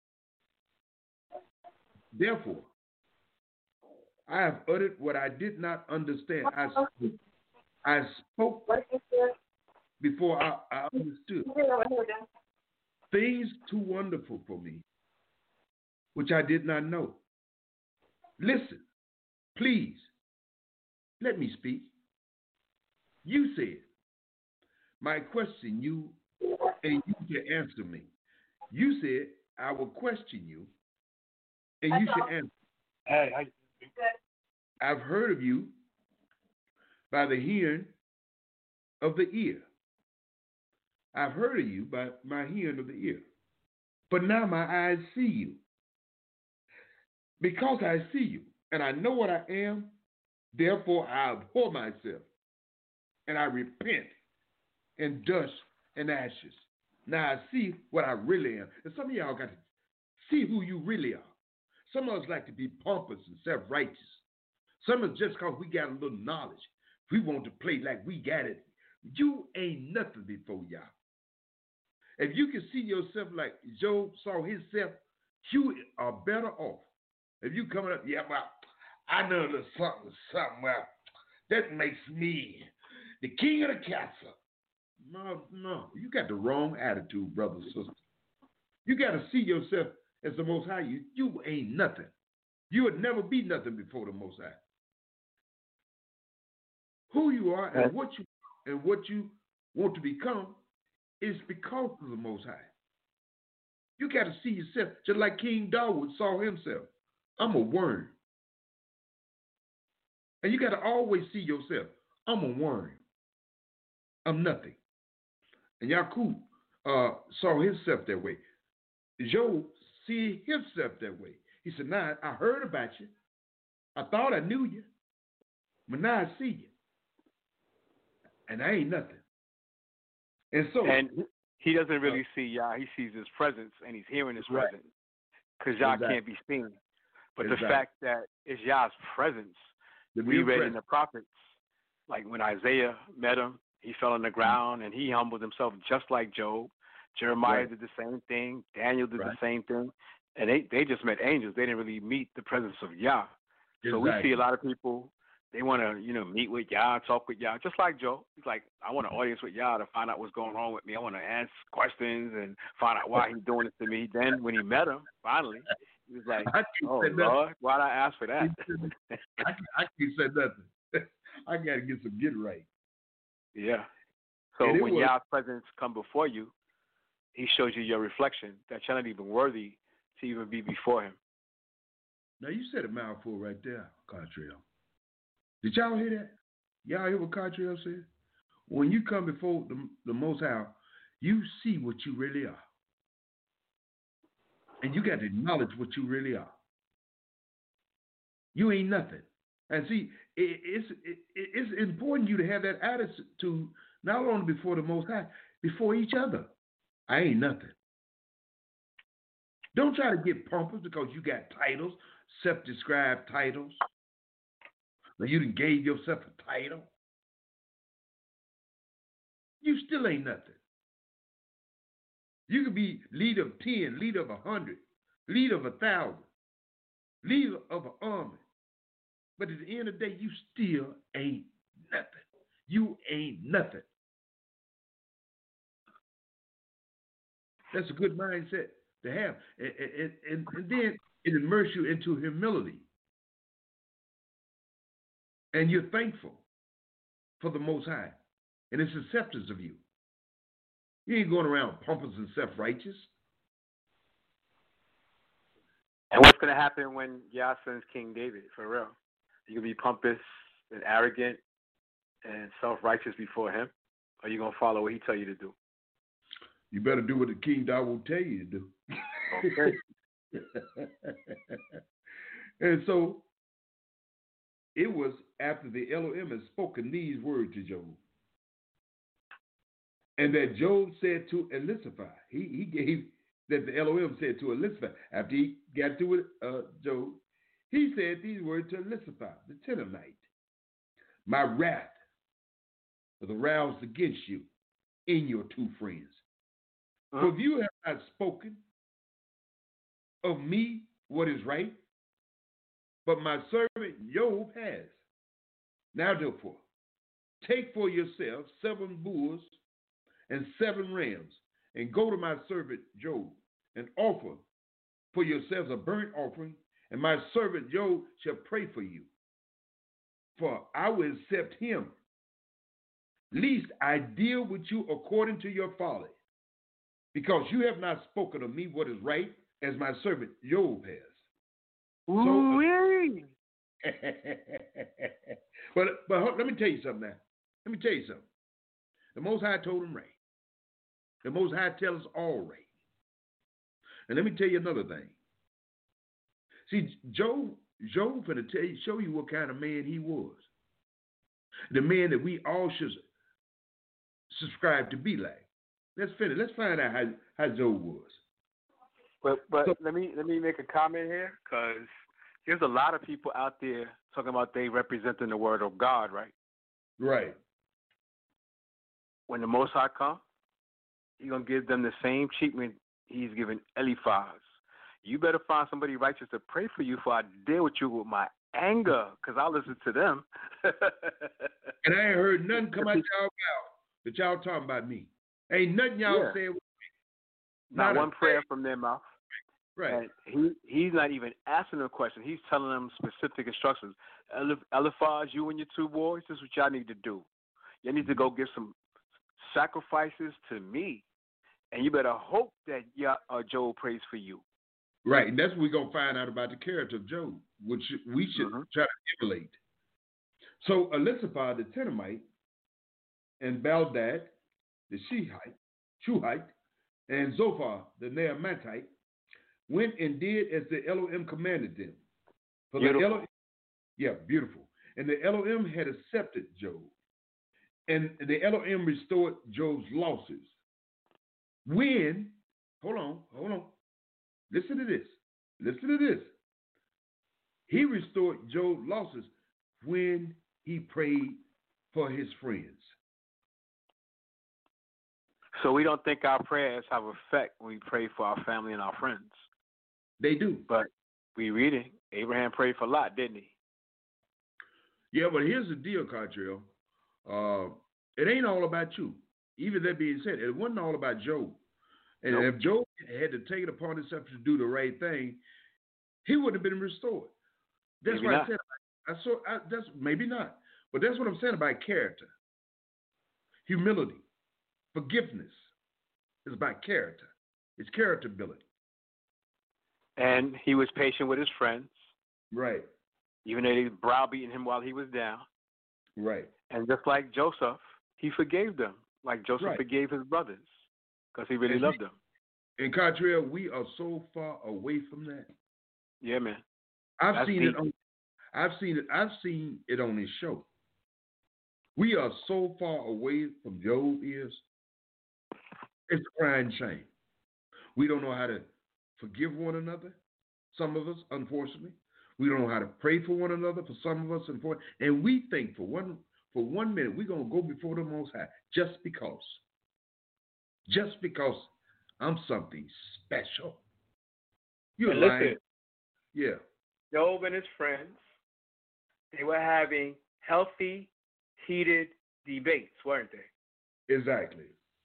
Speaker 2: Therefore, I have uttered what I did not understand. I spoke before I understood. Things too wonderful for me, which I did not know. Listen, please, let me speak. You said, my question you, and you should answer me. You said, I will question you, and you should answer.
Speaker 3: Hey,
Speaker 2: I've heard of you by the hearing of the ear. I've heard of you by my hearing of the ear. But now my eyes see you. Because I see you, and I know what I am, therefore I abhor myself, and I repent in dust and ashes. Now I see what I really am. And some of y'all got to see who you really are. Some of us like to be pompous and self-righteous. Some of us just because we got a little knowledge, we want to play like we got it. You ain't nothing before y'all. If you can see yourself like Job saw himself, you are better off. If you coming up, yeah, well, I know there's something, well, that makes me the king of the castle. No, you got the wrong attitude, brother and sister. You got to see yourself as the Most High. You ain't nothing. You would never be nothing before the Most High. Who you are and what you want to become is because of the Most High. You got to see yourself just like King David saw himself. I'm a worm. And you got to always see yourself. I'm a worm. I'm nothing. And Yaakov saw himself that way. Job see himself that way. He said, now I heard about you. I thought I knew you. But now I see you. And I ain't nothing. And
Speaker 3: he doesn't really see Yah. He sees his presence, and he's hearing his presence. Because Yah can't be seen. But the fact that it's Yah's presence, we read in the prophets, like when Isaiah met him, he fell on the ground, and he humbled himself just like Job. Jeremiah did the same thing. Daniel did the same thing. And they just met angels. They didn't really meet the presence of Yah. So we see a lot of people, they want to, meet with Yah, talk with Yah, just like Joe. He's like, I want an audience with Yah to find out what's going on with me. I want to ask questions and find out why he's doing this to me. Then when he met him, finally, He was like,
Speaker 2: I can't
Speaker 3: oh,
Speaker 2: say nothing.
Speaker 3: Lord, why'd I ask for that?
Speaker 2: I can't say nothing. I got to get some get right.
Speaker 3: Yeah. So
Speaker 2: And it
Speaker 3: when
Speaker 2: was-
Speaker 3: Yah's presence come before you, he shows you your reflection that you're not even worthy to even be before him.
Speaker 2: Now, you said a mouthful right there, Cartrell. Did y'all hear that? Y'all hear what Cartrell said? When you come before the Most High, you see what you really are. And you got to acknowledge what you really are. You ain't nothing. And see, it's important you to have that attitude not only before the Most High, before each other. I ain't nothing. Don't try to get pompous because you got titles, self-described titles. Now you done gave yourself a title. You still ain't nothing. You could be leader of 10, leader of 100, leader of 1,000, leader of an army. But at the end of the day, you still ain't nothing. You ain't nothing. That's a good mindset to have. And then it immerses you into humility. And you're thankful for the Most High and His acceptance of you. You ain't going around pompous and self-righteous.
Speaker 3: And what's going to happen when Yah sends King David, for real? You going to be pompous and arrogant and self-righteous before him? Or are you going to follow what he tell you to do?
Speaker 2: You better do what the King David will tell you to do.
Speaker 3: Okay.
Speaker 2: And so, it was after the Elohim had spoken these words to Job. And that Job said to Elizaphat, he gave that the Elohim said to Elizaphat, after he got through with Job, he said these words to Elizaphat, the Temanite. My wrath was aroused against you in your two friends. For if you have not spoken of me what is right, but my servant Job has. Now therefore, take for yourselves 7 bulls and 7 rams, and go to my servant Job, and offer for yourselves a burnt offering, and my servant Job shall pray for you. For I will accept him, lest I deal with you according to your folly, because you have not spoken of me what is right, as my servant Job has.
Speaker 3: Ooh-wee.
Speaker 2: But let me tell you something now. Let me tell you something. The Most High told him right. The Most High tells us all right. And let me tell you another thing. See, Job finna show you what kind of man he was. The man that we all should subscribe to be like. Let's finish. Let's find out how Job was.
Speaker 3: But let me make a comment here, because there's a lot of people out there talking about they representing the word of God, right?
Speaker 2: Right.
Speaker 3: When the Most High come, He's going to give them the same treatment He's given Eliphaz. You better find somebody righteous to pray for you, for I deal with you with my anger, because I listen to them.
Speaker 2: And I ain't heard nothing come out y'all mouth that y'all talking about me. Ain't nothing y'all said.
Speaker 3: Not one prayer from their mouth.
Speaker 2: Right.
Speaker 3: And he's not even asking them a question. He's telling them specific instructions. Eliphaz, you and your 2 boys, this is what y'all need to do. You need to go give some sacrifices to me, and you better hope that Job prays for you.
Speaker 2: Right, and that's what we're going to find out about the character of Job, which we should try to emulate. So Elizaphat, the Temanite, and Baldad, the Shuhite, and Zophar, the Naamatite, went and did as the Elohim commanded them. For beautiful. Beautiful. And the Elohim had accepted Job. And the Elohim restored Job's losses. When, hold on. Listen to this. He restored Job's losses when he prayed for his friends.
Speaker 3: So we don't think our prayers have effect when we pray for our family and our friends.
Speaker 2: They do.
Speaker 3: But we reading, Abraham prayed for Lot, didn't he?
Speaker 2: Yeah, but here's the deal, Cartrell. It ain't all about you. Even that being said, it wasn't all about Job. And if Job had to take it upon himself to do the right thing, he would have been restored. That's
Speaker 3: Maybe
Speaker 2: why
Speaker 3: not.
Speaker 2: I said that's maybe not. But that's what I'm saying about character. Humility, forgiveness is about character. It's character building.
Speaker 3: And he was patient with his friends,
Speaker 2: Right.
Speaker 3: even though they browbeating him while he was down.
Speaker 2: Right.
Speaker 3: And just like Joseph, he forgave them, like Joseph
Speaker 2: Right.
Speaker 3: forgave his brothers, because he really
Speaker 2: And
Speaker 3: loved them.
Speaker 2: In contrary, we are so far away from that.
Speaker 3: Yeah, man.
Speaker 2: I've
Speaker 3: That's
Speaker 2: seen
Speaker 3: deep.
Speaker 2: I've seen it on his show. We are so far away from Job is. It's a crying shame. We don't know how to forgive one another. Some of us, unfortunately, we don't know how to pray for one another. For some of us, unfortunately, and we think for one minute we're gonna go before the Most High just because I'm something special. You're
Speaker 3: And
Speaker 2: lying.
Speaker 3: listen,
Speaker 2: Yeah.
Speaker 3: Job and his friends, they were having healthy, heated debates, weren't they?
Speaker 2: Exactly.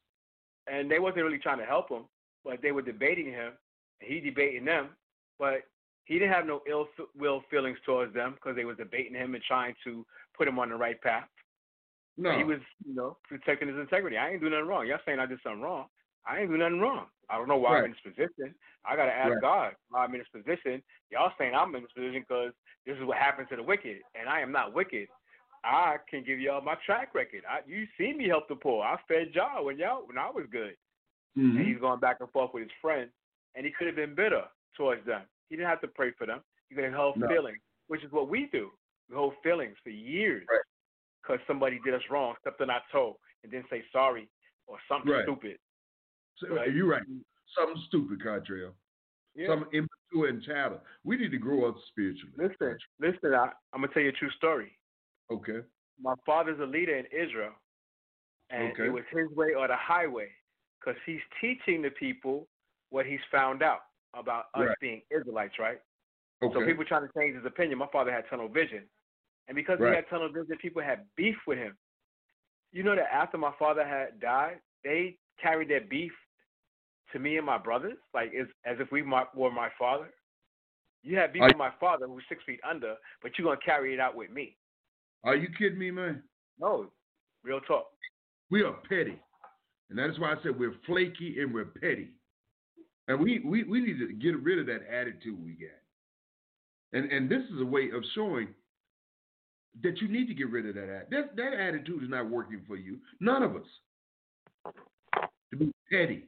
Speaker 3: And they wasn't really trying to help him, but they were debating him, and he debating them. But he didn't have no ill will feelings towards them because they was debating him and trying to put him on the right path.
Speaker 2: No.
Speaker 3: But he was, protecting his integrity. I ain't do nothing wrong. Y'all saying I did something wrong. I ain't do nothing wrong. I don't know why I'm in this position. I got to ask God why I'm in this position. Y'all saying I'm in this position because this is what happened to the wicked, and I am not wicked. I can give y'all my track record. You see me help the poor. I fed y'all when I was good.
Speaker 2: Mm-hmm.
Speaker 3: And he's going back and forth with his friends, and he could have been bitter towards them. He didn't have to pray for them. He could have held feelings, which is what we do. We hold feelings for years because somebody did us wrong, stepped on our toe, and didn't say sorry or something stupid.
Speaker 2: So, you're right. Something stupid, Cartrell.
Speaker 3: Yeah.
Speaker 2: Something immature and childish. We need to grow up spiritually.
Speaker 3: Listen. I'm going to tell you a true story.
Speaker 2: Okay.
Speaker 3: My father's a leader in Israel, and it was his way or the highway because he's teaching the people what he's found out about us being Israelites, right?
Speaker 2: Okay.
Speaker 3: So people trying to change his opinion. My father had tunnel vision. And because he had tunnel vision, people had beef with him. You know that after my father had died, they carried their beef to me and my brothers, like as if we were my father. You had beef with my father, who's 6 feet under, but you're going to carry it out with me.
Speaker 2: Are you kidding me, man?
Speaker 3: No, real talk.
Speaker 2: We are petty. And that is why I said we're flaky and we're petty. And we need to get rid of that attitude we got. And this is a way of showing that you need to get rid of that attitude. That attitude is not working for you. None of us. To be petty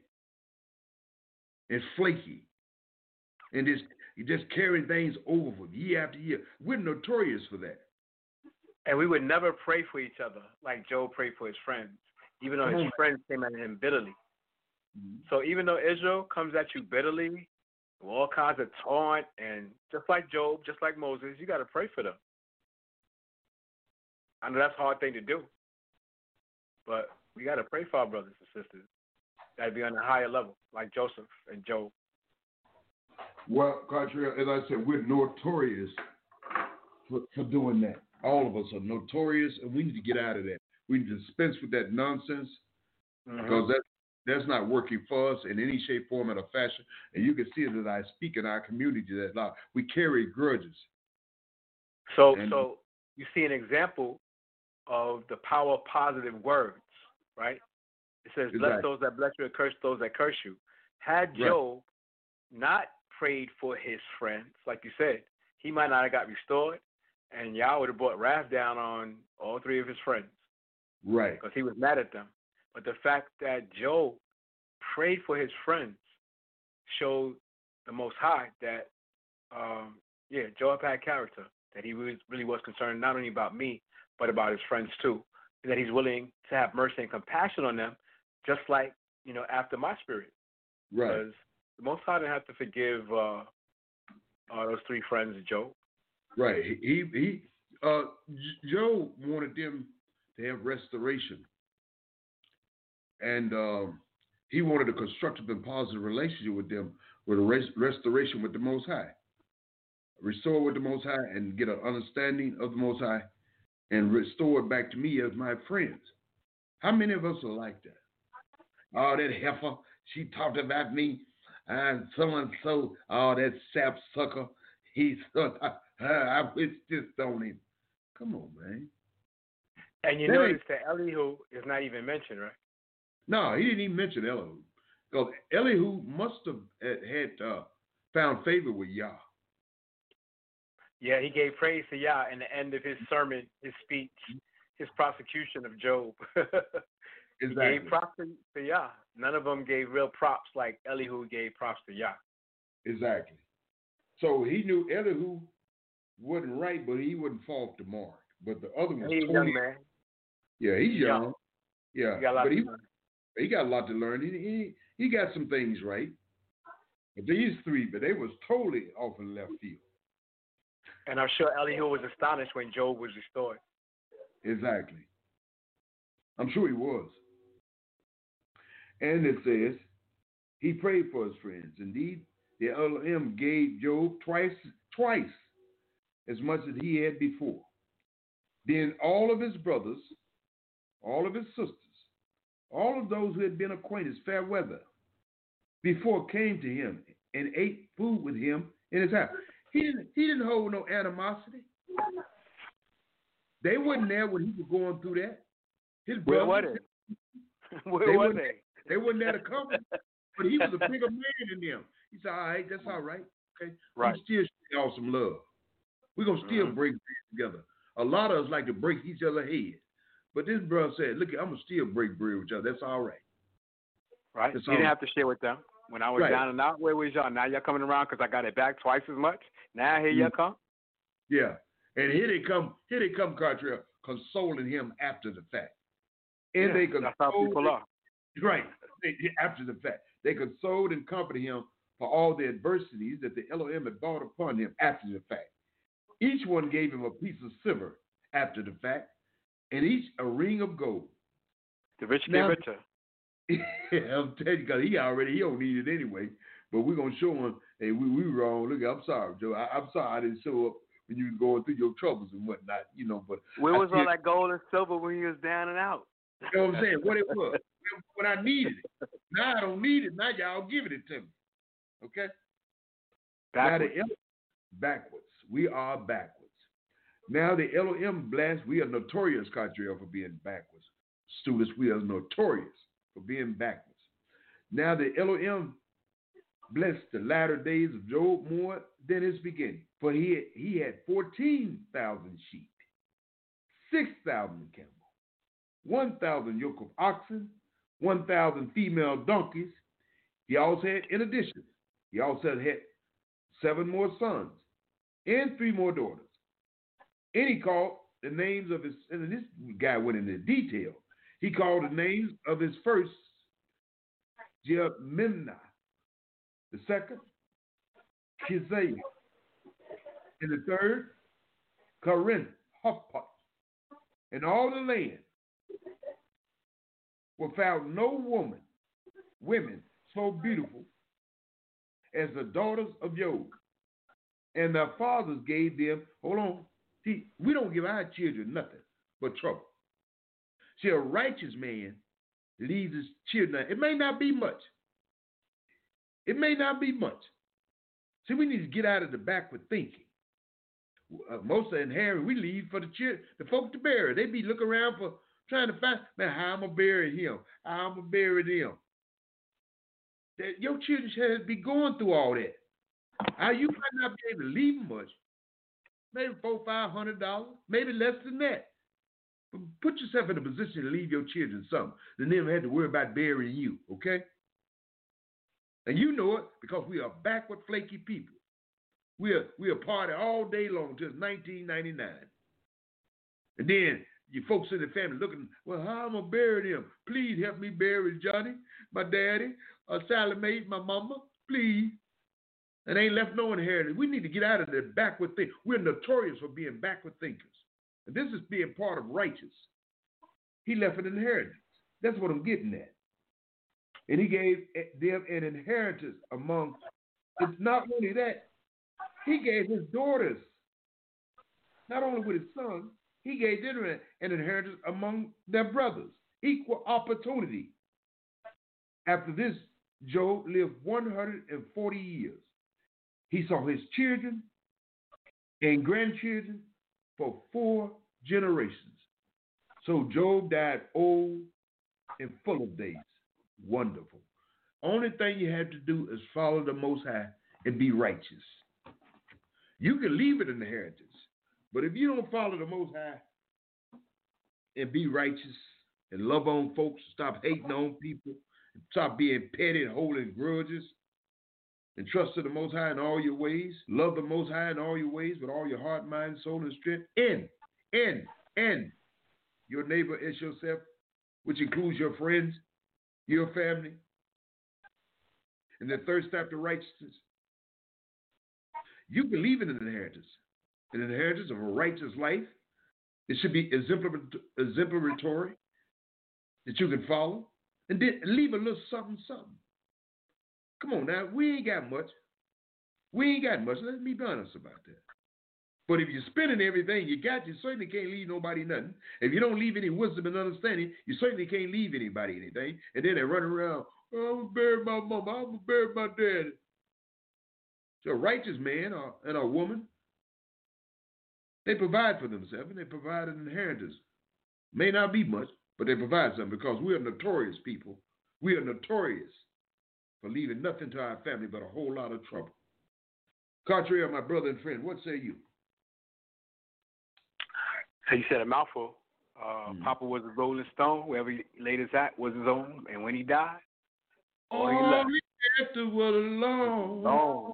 Speaker 2: and flaky and just carrying things over year after year. We're notorious for that.
Speaker 3: And we would never pray for each other like Job prayed for his friends, even though his friends came at him bitterly. Mm-hmm. So even though Israel comes at you bitterly, with all kinds of taunt, and just like Job, just like Moses, you got to pray for them. I know that's a hard thing to do, but we got to pray for our brothers and sisters. Got to be on a higher level, like Joseph and Job.
Speaker 2: Well, Cartrell, as I said, we're notorious for doing that. All of us are notorious, and we need to get out of that. We need to dispense with that nonsense because that's not working for us in any shape, form, or fashion. And you can see it as I speak in our community that we carry grudges.
Speaker 3: So you see an example of the power of positive words, right? It says, bless those that bless you and curse those that curse you. Had Job not prayed for his friends, like you said, he might not have got restored, and Yah would have brought wrath down on all three of his friends.
Speaker 2: Right.
Speaker 3: Because he was mad at them. But the fact that Job prayed for his friends showed the Most High that, Job had character, that he really was concerned not only about me, but about his friends too, and that he's willing to have mercy and compassion on them, just like, after my spirit.
Speaker 2: Right.
Speaker 3: Because the Most High didn't have to forgive those three friends of Job.
Speaker 2: Right. Job wanted them to have restoration. And he wanted a constructive and positive relationship with them, with a restoration with the Most High. Restore with the Most High and get an understanding of the Most High and restore it back to me as my friends. How many of us are like that? Oh, that heifer, she talked about me. And so-and-so, oh, that sap sucker, He said, I wish this on him. Come on, man.
Speaker 3: And you notice that Elihu is not even mentioned, right?
Speaker 2: No, he didn't even mention Elihu. Because Elihu must have had found favor with Yah.
Speaker 3: Yeah, he gave praise to Yah in the end of his sermon, his speech, his prosecution of Job. He gave props to Yah. None of them gave real props like Elihu gave props to Yah.
Speaker 2: Exactly. So he knew Elihu wasn't right, but he wouldn't fall off the mark. But the other one,
Speaker 3: he's a young man.
Speaker 2: Yeah, he's young. Yeah,
Speaker 3: but
Speaker 2: he got a lot to learn. He got some things right. But these three, they was totally off in left field.
Speaker 3: And I'm sure Elihu was astonished when Job was restored.
Speaker 2: Exactly. I'm sure he was. And it says, he prayed for his friends. Indeed, the Elohim gave Job twice as much as he had before. Then all of his brothers, all of his sisters, all of those who had been acquainted fair weather before came to him and ate food with him in his house. He didn't hold no animosity. They wasn't there when he was going through that. His brothers,
Speaker 3: where were they? Where were they?
Speaker 2: They wasn't there to cover, but he was a bigger man than them. He said, all right, that's all right. Okay,
Speaker 3: right.
Speaker 2: We still show y'all some love. We're going to still break bread together. A lot of us like to break each other head. But this brother said, look, I'm going to still break bread with y'all. That's all right.
Speaker 3: Right. You didn't have to share with them. When I was down and out, where was y'all? Now y'all coming around because I got it back twice as much. Now here y'all come.
Speaker 2: Yeah. And here they come, Cartrell, consoling him after the fact. And they
Speaker 3: that's how people are.
Speaker 2: Right. After the fact. They consoled and comforted him for all the adversities that the Elohim had brought upon him after the fact. Each one gave him a piece of silver after the fact, and each a ring of gold.
Speaker 3: The rich get richer.
Speaker 2: Yeah, I'm telling you, because he don't need it anyway. But we're going to show him, hey, we wrong. Look, I'm sorry, Joe. I'm sorry I didn't show up when you were going through your troubles and whatnot, But
Speaker 3: where was all that gold and silver when you was down and out?
Speaker 2: You know what I'm saying? What it was. When I needed it. Now I don't need it. Now y'all giving it to me. Okay?
Speaker 3: Backwards.
Speaker 2: Now backwards. We are backwards. Now the Elohim blessed. We are notorious, Cartrell, for being backwards. Students, we are notorious for being backwards. Now the Elohim blessed the latter days of Job more than his beginning. For he had 14,000 sheep, 6,000 camels, 1,000 yoke of oxen, 1,000 female donkeys. He also had, in addition, he also had 7 more sons and 3 more daughters. And he called the names of his, and this guy went into detail. He called the names of his first, Jemimnah, the second, Keziah, and the third, Corinth, Huphah. And all the land were found no women so beautiful as the daughters of Job. And their fathers gave them, hold on, see, we don't give our children nothing but trouble. See, a righteous man leaves his children. It may not be much. It may not be much. See, we need to get out of the backward thinking. Most of the inheritance we leave for the folk to bury. They be looking around for trying to find, man, how I'm going to bury him, how I'm going to bury them. Your children should be going through all that. How you might not be able to leave them much. Maybe $400-500, maybe less than that. But put yourself in a position to leave your children something. Then they never had to worry about burying you, okay? And you know it because we are backward, flaky people. We are party all day long till 1999. And then you folks in the family looking, well, how am I going to bury them? Please help me bury Johnny, my daddy, Sally Mae, my mama, please. And ain't left no inheritance. We need to get out of the backward thing. We're notorious for being backward thinkers. And this is being part of righteous. He left an inheritance. That's what I'm getting at. And he gave them an inheritance among, it's not only that, he gave his daughters, not only with his sons, he gave them an inheritance among their brothers, equal opportunity. After this, Job lived 140 years. He saw his children and grandchildren for 4 generations. So Job died old and full of days. Wonderful. Only thing you have to do is follow the Most High and be righteous. You can leave it in the inheritance, but if you don't follow the Most High and be righteous and love on folks, stop hating on people, stop being petty and holding grudges, and trust in the Most High in all your ways, love the Most High in all your ways with all your heart, mind, soul, and strength, and your neighbor as yourself, which includes your friends, your family, and the thirst after righteousness. You can leave it an inheritance of a righteous life. It should be exemplary that you can follow, and then leave a little something. Come on now, we ain't got much. Let me be honest about that. But if you're spending everything you got, you certainly can't leave nobody nothing. If you don't leave any wisdom and understanding, you certainly can't leave anybody anything. And then they run around, oh, I'm going to bury my mama, I'm going to bury my daddy. So a righteous man and a woman, they provide for themselves and they provide an inheritance. May not be much, but they provide something because we are notorious people. We are notorious for leaving nothing to our family but a whole lot of trouble. Contrary, my brother and friend, what say you?
Speaker 3: So you said a mouthful. Papa was a rolling stone. Wherever he laid his hat was his own. And when he died, all he left
Speaker 2: was alone.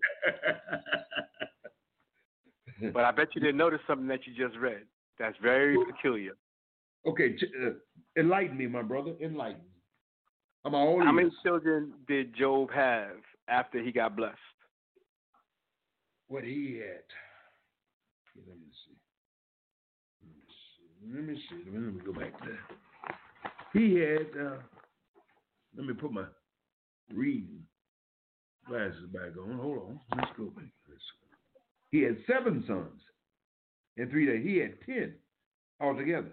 Speaker 3: But I bet you didn't notice something that you just read. That's very peculiar.
Speaker 2: Okay, enlighten me, my brother. Enlighten me. I'm all
Speaker 3: How many
Speaker 2: ears.
Speaker 3: children did Job have after he got blessed?
Speaker 2: What he had. Let me see. Let me go back there. He had, let me put my reading glasses back on. Hold on. Let's go back. He had 7 sons in 3 days. He had 10 altogether.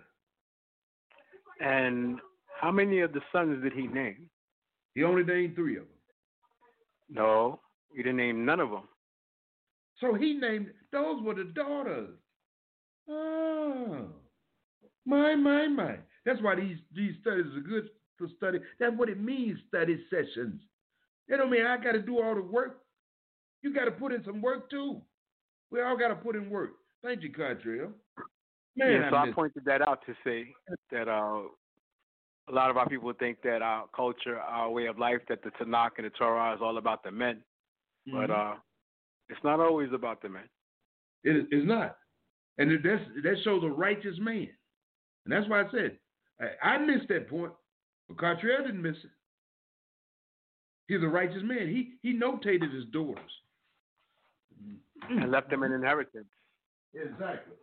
Speaker 3: And how many of the sons did he name?
Speaker 2: He only named 3 of them.
Speaker 3: No, he didn't name none of them.
Speaker 2: So he named, those were the daughters. Oh, my. That's why these studies are good to study. That's what it means, study sessions. That don't mean I got to do all the work. You got to put in some work too. We all got to put in work. Thank you, Cartrell. Man,
Speaker 3: yeah, so I pointed that out to say that a lot of our people think that our culture, our way of life, that the Tanakh and the Torah is all about the men.
Speaker 2: Mm-hmm.
Speaker 3: But it's not always about the men.
Speaker 2: It is not. And that shows a righteous man. And that's why I said, I missed that point, but Cartrell didn't miss it. He's a righteous man. He notated his daughters.
Speaker 3: And left them an inheritance.
Speaker 2: Exactly.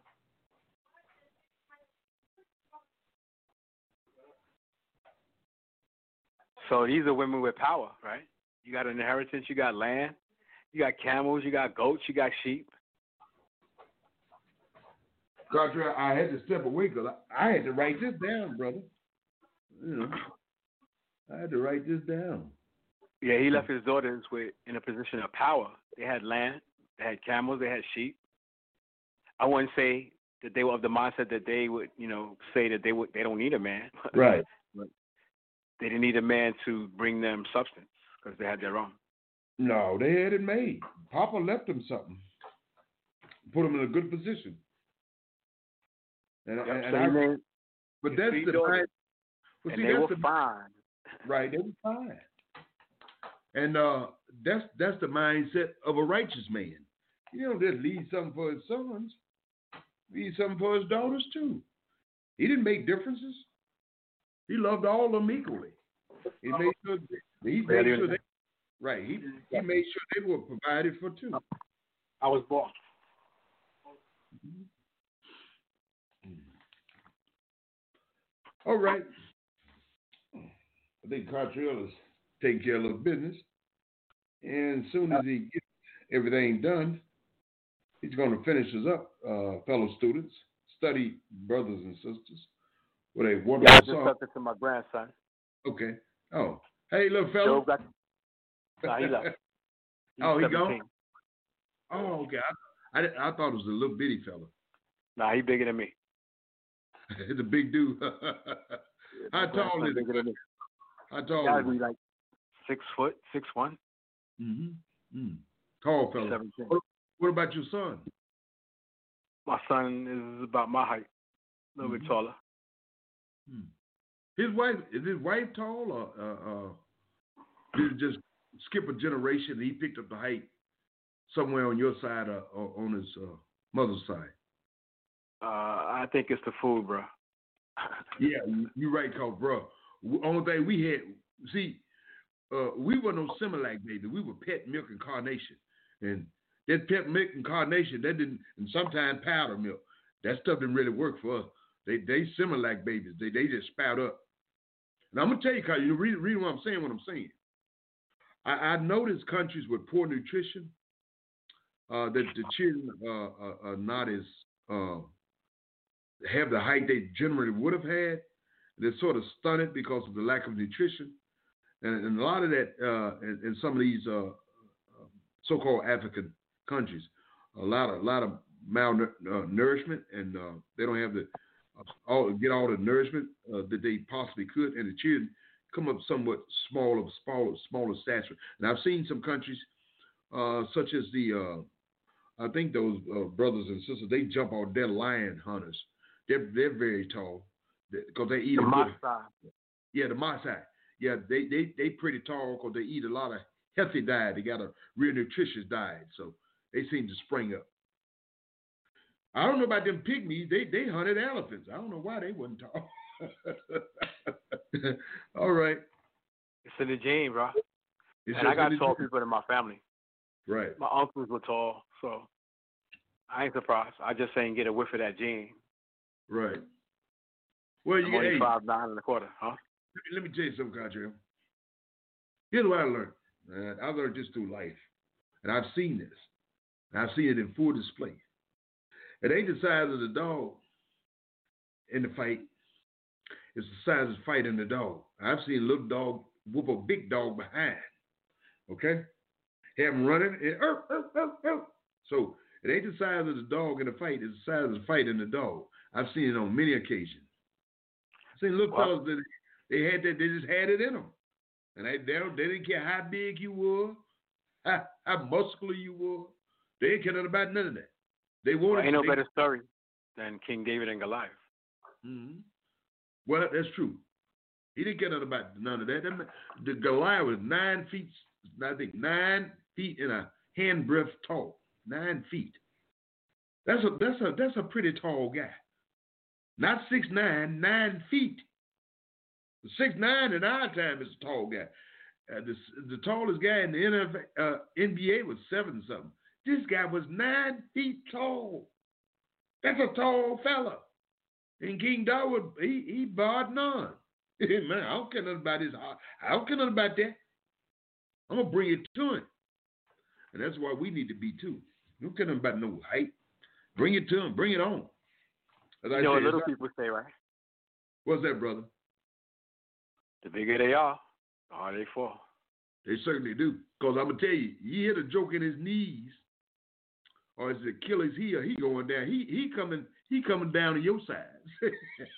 Speaker 3: So these are women with power, right? You got an inheritance, you got land, you got camels, you got goats, you got sheep.
Speaker 2: Cartrell, I had to step away because I had to write this down, brother. You know, I had to write this down.
Speaker 3: Yeah, he left his daughters in a position of power. They had land, they had camels, they had sheep. I wouldn't say that they were of the mindset that they would, say that they don't need a man.
Speaker 2: Right.
Speaker 3: But they didn't need a man to bring them substance because they had their own.
Speaker 2: No, they had it made. Papa left them something, put them in a good position. But that's the mind.
Speaker 3: And they were fine.
Speaker 2: Right, they were fine. And that's the mindset of a righteous man. You don't just leave something for his sons. Leave something for his daughters too. He didn't make differences. He loved all of them equally. He made sure he made sure they were provided for too.
Speaker 3: I was born.
Speaker 2: All right. I think Cartrell is taking care of the business. And as soon as he gets everything done, he's going to finish us up, fellow students, study brothers and sisters, with a wonderful
Speaker 3: song. I just
Speaker 2: song.
Speaker 3: sent it to my grandson.
Speaker 2: Okay. Oh. Hey, little fellow.
Speaker 3: He left.
Speaker 2: He gone? Oh, okay. I thought it was a little bitty fella.
Speaker 3: Nah, he bigger than me.
Speaker 2: It's a big dude. How
Speaker 3: My
Speaker 2: tall
Speaker 3: grandson
Speaker 2: is
Speaker 3: bigger than me.
Speaker 2: he? How tall
Speaker 3: Gotta
Speaker 2: is
Speaker 3: be
Speaker 2: he?
Speaker 3: like 6', 6'1",
Speaker 2: Mm-hmm. Tall fella.
Speaker 3: 17.
Speaker 2: What about your son?
Speaker 3: My son is about my height, a little bit taller.
Speaker 2: His wife, is his wife tall, or did it just skip a generation and he picked up the height somewhere on your side or on his mother's side?
Speaker 3: I think it's the food, bro.
Speaker 2: Yeah, you're right, cause bro, only thing we had, see, we were no Similac baby. We were Pet Milk and Carnation, and that Pet Milk and Carnation, that didn't, and sometimes powder milk. That stuff didn't really work for us. They Similac babies. They just spout up. And I'm gonna tell you, cause you read what I'm saying. What I'm saying. I noticed countries with poor nutrition, that the children are not as have the height they generally would have had. They're sort of stunted because of the lack of nutrition, and a lot of that in some of these so-called African countries, a lot of malnourishment, and they don't have all the nourishment that they possibly could, and the children come up somewhat smaller stature. And I've seen some countries such as I think those brothers and sisters, they jump out. They're lion hunters. They're very tall because they eat
Speaker 3: the
Speaker 2: a good.
Speaker 3: Maasai.
Speaker 2: Yeah, the Maasai. Yeah, they pretty tall because they eat a lot of healthy diet. They got a real nutritious diet, so they seem to spring up. I don't know about them pygmies. They hunted elephants. I don't know why they wasn't tall. All right.
Speaker 3: It's in the gene, bro.
Speaker 2: It's
Speaker 3: And I got tall
Speaker 2: gene.
Speaker 3: people in my family.
Speaker 2: Right.
Speaker 3: My uncles were tall, so I ain't surprised. I just ain't get a whiff of that gene.
Speaker 2: Right. Well,
Speaker 3: I'm only 5'9"1/4", huh?
Speaker 2: Let me tell you something, Contrell. Here's what I learned. I learned this through life, and I've seen this. And I've seen it in full display. It ain't the size of the dog in the fight. It's the size of the fight in the dog. I've seen a little dog whoop a big dog behind. Okay? Have him running and So it ain't the size of the dog in the fight. It's the size of the fight in the dog. I've seen it on many occasions. I've seen little fellas that they just had it in them. And they didn't care how big you were, how muscular you were. They didn't care nothing about none of that. They wanted.
Speaker 3: Ain't no better story than King David and Goliath.
Speaker 2: Mm-hmm. Well, that's true. He didn't care nothing about none of that. The Goliath was 9 feet. I think 9 feet and a handbreadth tall. 9 feet. That's a pretty tall guy. Not 6'9", 9 feet. 6'9" in our time is a tall guy. The tallest guy in the NBA was 7-something. This guy was 9 feet tall. That's a tall fella. And King David, he barred none. Man, I don't care nothing about his heart. I don't care nothing about that. I'm going to bring it to him. And that's why we need to be too. You don't care nothing about no height. Bring it to him. Bring it on.
Speaker 3: You know what little people say, right?
Speaker 2: What's that, brother?
Speaker 3: The bigger they are, the harder they fall.
Speaker 2: They certainly do. Because I'm going to tell you, you hear the joke in his knees, or it's Achilles heel, he going down. He coming down to your size.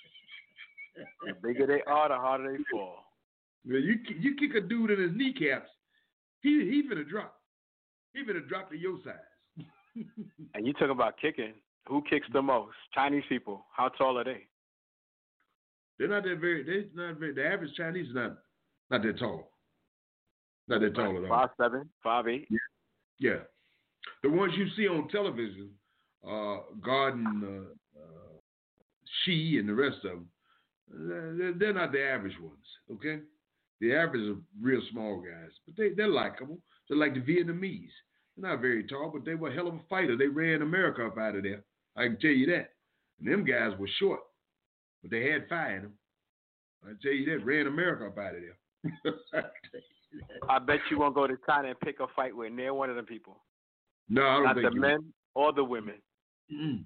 Speaker 3: The bigger they are, the harder they fall.
Speaker 2: Well, you kick a dude in his kneecaps, he finna drop. He finna drop to your size.
Speaker 3: And you talking about kicking. Who kicks the most? Chinese people. How tall are they?
Speaker 2: They're not that very, the average Chinese is not that tall. Not that tall at all.
Speaker 3: 5'7", 5'8".
Speaker 2: Yeah. The ones you see on television, Garden, She, and the rest of them, they're not the average ones, okay? The average are real small guys, but they're likable. They're like the Vietnamese. They're not very tall, but they were a hell of a fighter. They ran America up out of there. I can tell you that. And them guys were short, but they had fire in them. I tell you that, ran America up out of there.
Speaker 3: I bet you won't go to China and pick a fight with near one of them people.
Speaker 2: No, I don't
Speaker 3: not
Speaker 2: think
Speaker 3: the men or the women.
Speaker 2: Mm-mm.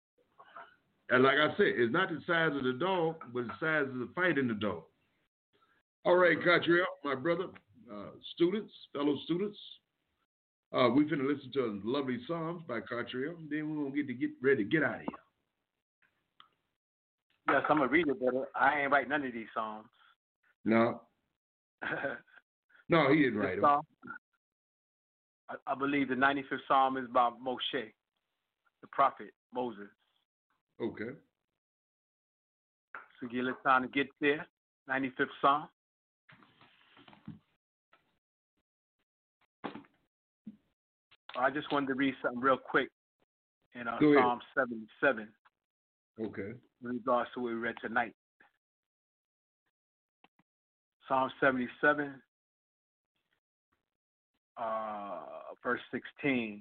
Speaker 2: And like I said, it's not the size of the dog, but the size of the fight in the dog. All right, Cottrell, my brother, students, fellow students, We're going to listen to lovely Psalms by Cartrell. Then we're going to get ready to get out of here.
Speaker 3: Yes, I'm going to read it, but I ain't write none of these Psalms.
Speaker 2: No. No, he didn't write them.
Speaker 3: I believe the 95th Psalm is about Moshe, the prophet, Moses.
Speaker 2: Okay.
Speaker 3: So give it time to get there. 95th Psalm. I just wanted to read something real quick in Psalm 77.
Speaker 2: Okay.
Speaker 3: In regards to what we read tonight. Psalm 77, verse 16.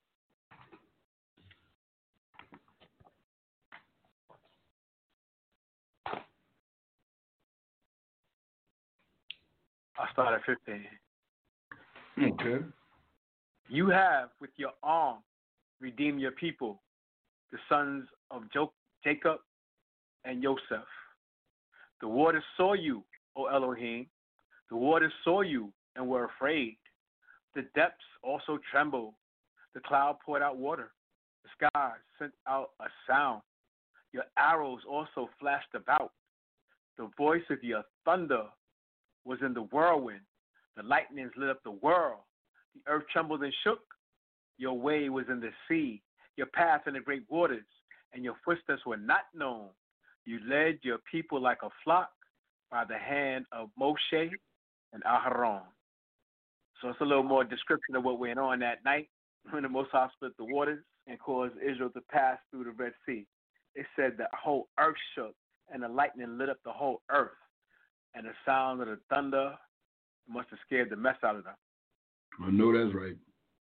Speaker 3: I'll start at 15.
Speaker 2: Okay.
Speaker 3: You have with your arm redeemed your people, the sons of Jacob and Joseph. The waters saw you, O Elohim. The waters saw you and were afraid. The depths also trembled. The cloud poured out water. The sky sent out a sound. Your arrows also flashed about. The voice of your thunder was in the whirlwind. The lightnings lit up the world. The earth trembled and shook. Your way was in the sea, your path in the great waters, and your footsteps were not known. You led your people like a flock by the hand of Moshe and Aharon. So it's a little more description of what went on that night when the Most High split the waters and caused Israel to pass through the Red Sea. It said the whole earth shook and the lightning lit up the whole earth. And the sound of the thunder must have scared the mess out of them.
Speaker 2: I know that's right.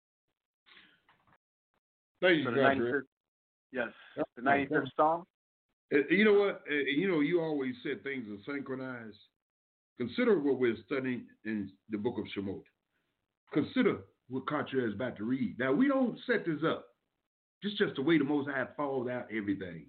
Speaker 2: Thank you,
Speaker 3: so the 95th, yes, the 95th Psalm.
Speaker 2: You know what? You always said things are synchronized. Consider what we're studying in the book of Shemot. Consider what Cartrell is about to read. Now, we don't set this up. It's just the way the Most High falls out everything.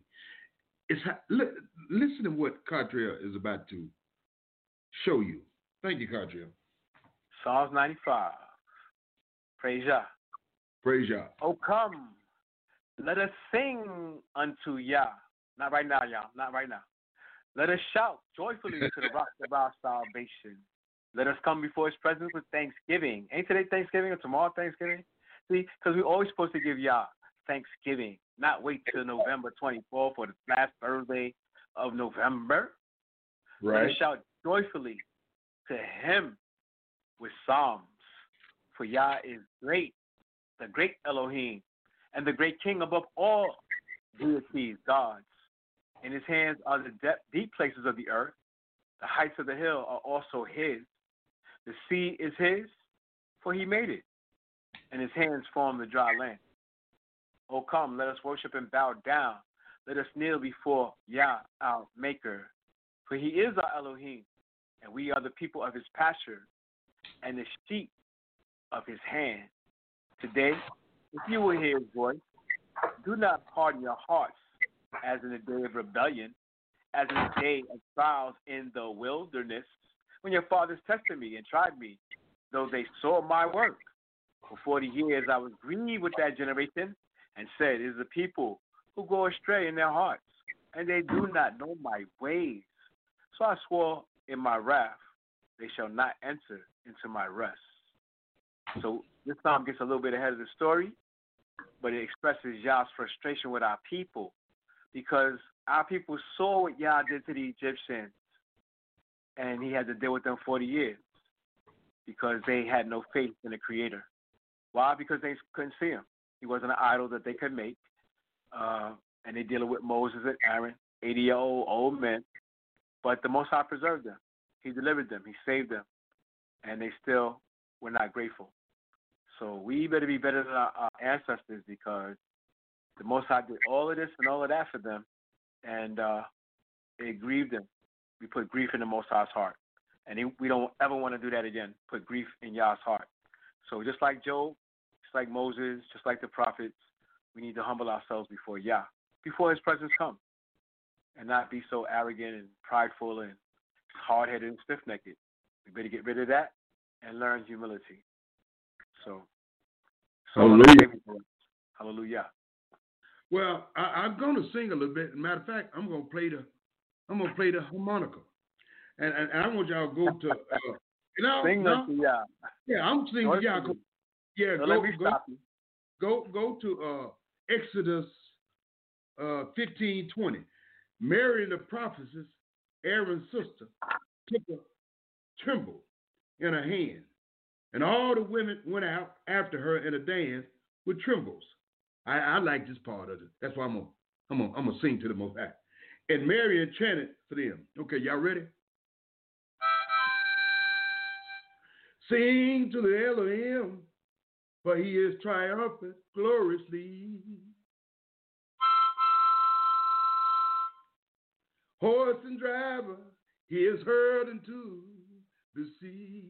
Speaker 2: Listen to what Cartrell is about to show you. Thank you, Cartrell.
Speaker 3: Psalms 95. Praise Yah.
Speaker 2: Praise Yah.
Speaker 3: Oh, come, let us sing unto Yah. Not right now, Yah. Not right now. Let us shout joyfully to the rock of our salvation. Let us come before his presence with thanksgiving. Ain't today Thanksgiving or tomorrow Thanksgiving? See, because we're always supposed to give Yah Thanksgiving, not wait till November 24th or the last Thursday of November.
Speaker 2: Right.
Speaker 3: Let us shout joyfully to him with psalms. For Yah is great, the great Elohim, and the great King above all deities, gods. In his hands are the deep places of the earth. The heights of the hill are also his. The sea is his, for he made it, and his hands formed the dry land. Oh, come, let us worship and bow down. Let us kneel before Yah, our Maker. For he is our Elohim, and we are the people of his pasture, and the sheep of his hand. Today, if you will hear his voice, do not harden your hearts as in the day of rebellion, as in the day of trials in the wilderness, when your fathers tested me and tried me, though they saw my work. For 40 years I was grieved with that generation and said, it is the people who go astray in their hearts, and they do not know my ways. So I swore in my wrath, they shall not enter into my rest. So this psalm gets a little bit ahead of the story, but it expresses Yah's frustration with our people, because our people saw what Yah did to the Egyptians, and he had to deal with them 40 years because they had no faith in the Creator. Why? Because they couldn't see him. He wasn't an idol that they could make, and they dealing with Moses and Aaron, 80-year-old old men, but the Most High preserved them. He delivered them. He saved them, and they still were not grateful. So we better be better than our ancestors, because the Most High did all of this and all of that for them, and it grieved them. We put grief in the Most High's heart, and we don't ever want to do that again, put grief in Yah's heart. So just like Job, just like Moses, just like the prophets, we need to humble ourselves before Yah, before his presence comes, and not be so arrogant and prideful and hard-headed and stiff-necked. We better get rid of that and learn humility. So
Speaker 2: Hallelujah.
Speaker 3: Hallelujah.
Speaker 2: Well, I'm going to sing a little bit. Matter of fact, I'm going to play the harmonica, and I want y'all to go to
Speaker 3: Sing unto Yah.
Speaker 2: Yeah, I'm singing to y'all. Yeah,
Speaker 3: let me stop you.
Speaker 2: Go to Exodus 15:20. Mary the prophetess, Aaron's sister, took a timbrel in her hand, and all the women went out after her in a dance with timbrels. I like this part of it. That's why I'm gonna sing to the Most High. And Mary enchanted for them. Okay, y'all ready? Sing to the Elohim, for he is triumphant gloriously. Horse and driver, he is hurled into the sea.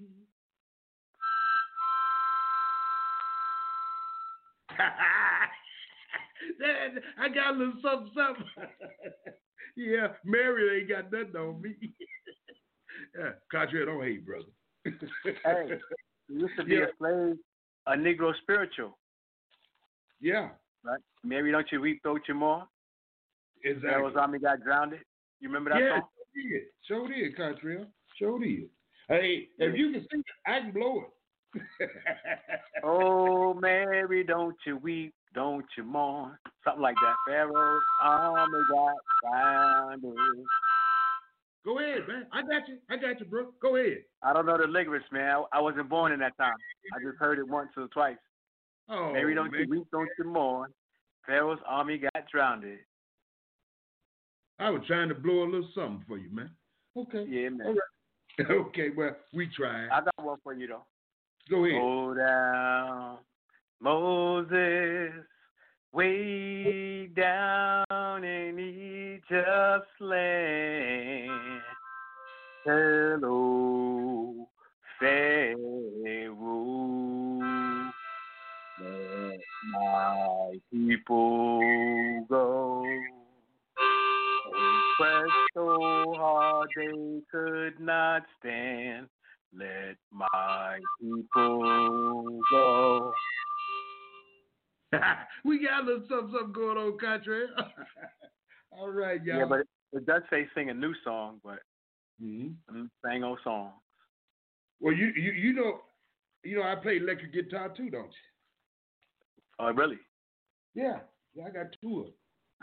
Speaker 2: I got a little something. Yeah, Mary ain't got nothing on me. Yeah, Contra, don't hate, brother.
Speaker 3: Hey, you used to be a slave, a Negro spiritual.
Speaker 2: Yeah.
Speaker 3: Right? Mary, don't you weep, don't you mourn?
Speaker 2: Exactly.
Speaker 3: Pharaoh's army got drowned. You remember that song?
Speaker 2: Yeah, sure did, Contra. Sure did. Hey, if you can sing it, I can blow it.
Speaker 3: Oh, Mary, don't you weep, don't you mourn. Something like that. Pharaoh's army got drowned.
Speaker 2: Go ahead, man. I got you, bro. Go ahead.
Speaker 3: I don't know the lyrics, man. I wasn't born in that time. I just heard it once or twice.
Speaker 2: Oh,
Speaker 3: Mary, don't you weep, don't you mourn. Pharaoh's army got drowned.
Speaker 2: I was trying to blow a little something for you, man. Okay.
Speaker 3: Yeah, man.
Speaker 2: All right. Okay, well, we tried.
Speaker 3: I got one for you, though.
Speaker 2: Go ahead.
Speaker 3: Go down, Moses, way down in Egypt's land. Hello, Pharaoh, let my people go. Pressed so hard they could not stand. Let my people go.
Speaker 2: We got a little something going on, Contra. All right, y'all.
Speaker 3: Yeah, but it does say sing a new song, but
Speaker 2: sang
Speaker 3: old songs.
Speaker 2: Well, you know I play electric guitar too, don't you?
Speaker 3: Oh, really?
Speaker 2: Yeah, I got two of them.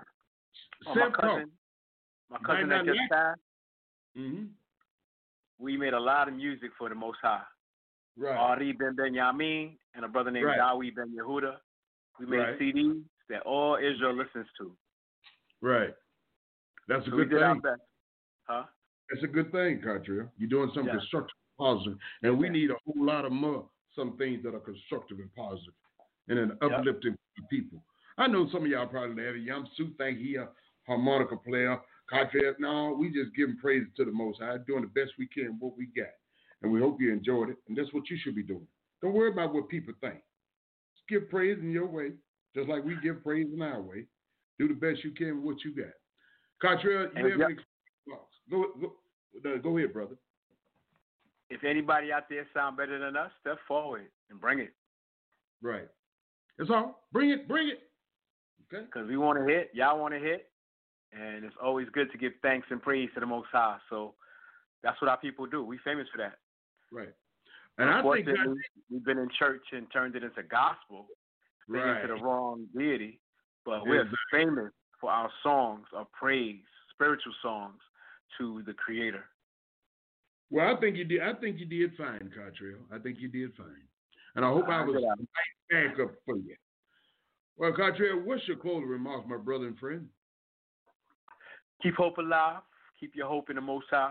Speaker 3: My cousin that just passed.
Speaker 2: Mm-hmm.
Speaker 3: We made a lot of music for the Most High.
Speaker 2: Right.
Speaker 3: Ari Ben Benyamin and a brother named Dawi Ben Yehuda. We made CDs that all Israel listens to.
Speaker 2: Right. That's a good
Speaker 3: we did
Speaker 2: thing.
Speaker 3: Our best. Huh?
Speaker 2: That's a good thing, Contra. You're doing something constructive and positive. And we need a whole lot of more, some things that are constructive and positive and an uplifting for people. I know some of y'all probably have a Yamsu think he a harmonica player. Contra, no, we just giving praise to the Most High, doing the best we can with what we got. And we hope you enjoyed it. And that's what you should be doing. Don't worry about what people think. Just give praise in your way, just like we give praise in our way. Do the best you can with what you got. Contra, you have any Go ahead, brother.
Speaker 3: If anybody out there sound better than us, step forward and bring it.
Speaker 2: Right. That's all. Bring it. Okay.
Speaker 3: Because we want to hit, y'all want to hit, and it's always good to give thanks and praise to the Most High. So that's what our people do. We famous for that.
Speaker 2: Right. And I think
Speaker 3: we've been in church and turned it into gospel, into the wrong deity, but we're famous for our songs of praise, spiritual songs to the Creator.
Speaker 2: Well, I think you did. I think you did fine, Cartrell. I think you did fine, and I hope I was a nice backup for you. Well, Cartrell, what's your closing remarks, my brother and friend?
Speaker 3: Keep hope alive. Keep your hope in the Most High.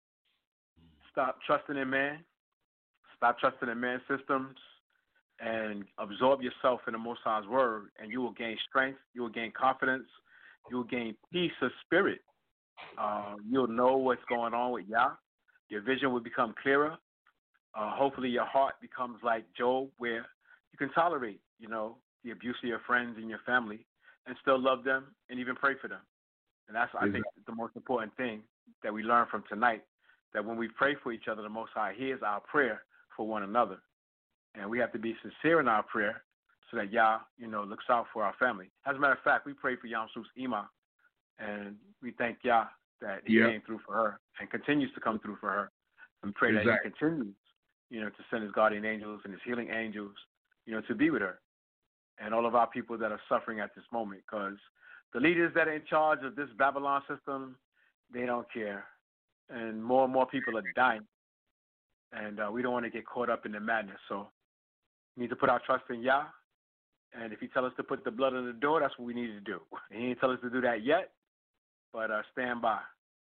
Speaker 3: Stop trusting in man. Stop trusting in man's systems, and absorb yourself in the Most High's word, and you will gain strength. You will gain confidence. You will gain peace of spirit. You'll know what's going on with Yah. Your vision will become clearer. Hopefully your heart becomes like Job, where you can tolerate, the abuse of your friends and your family and still love them and even pray for them. And that's, I think, the most important thing that we learn from tonight, that when we pray for each other, the Most High hears our prayer for one another. And we have to be sincere in our prayer so that Yah, looks out for our family. As a matter of fact, we prayed for Yamsuf's Ima, and we thank Yah that he came through for her and continues to come through for her. And pray that he continues, to send his guardian angels and his healing angels, to be with her and all of our people that are suffering at this moment, because the leaders that are in charge of this Babylon system, they don't care. And more people are dying. And we don't want to get caught up in the madness. So we need to put our trust in Yah. And if he tells us to put the blood on the door, that's what we need to do. He didn't tell us to do that yet, but stand by.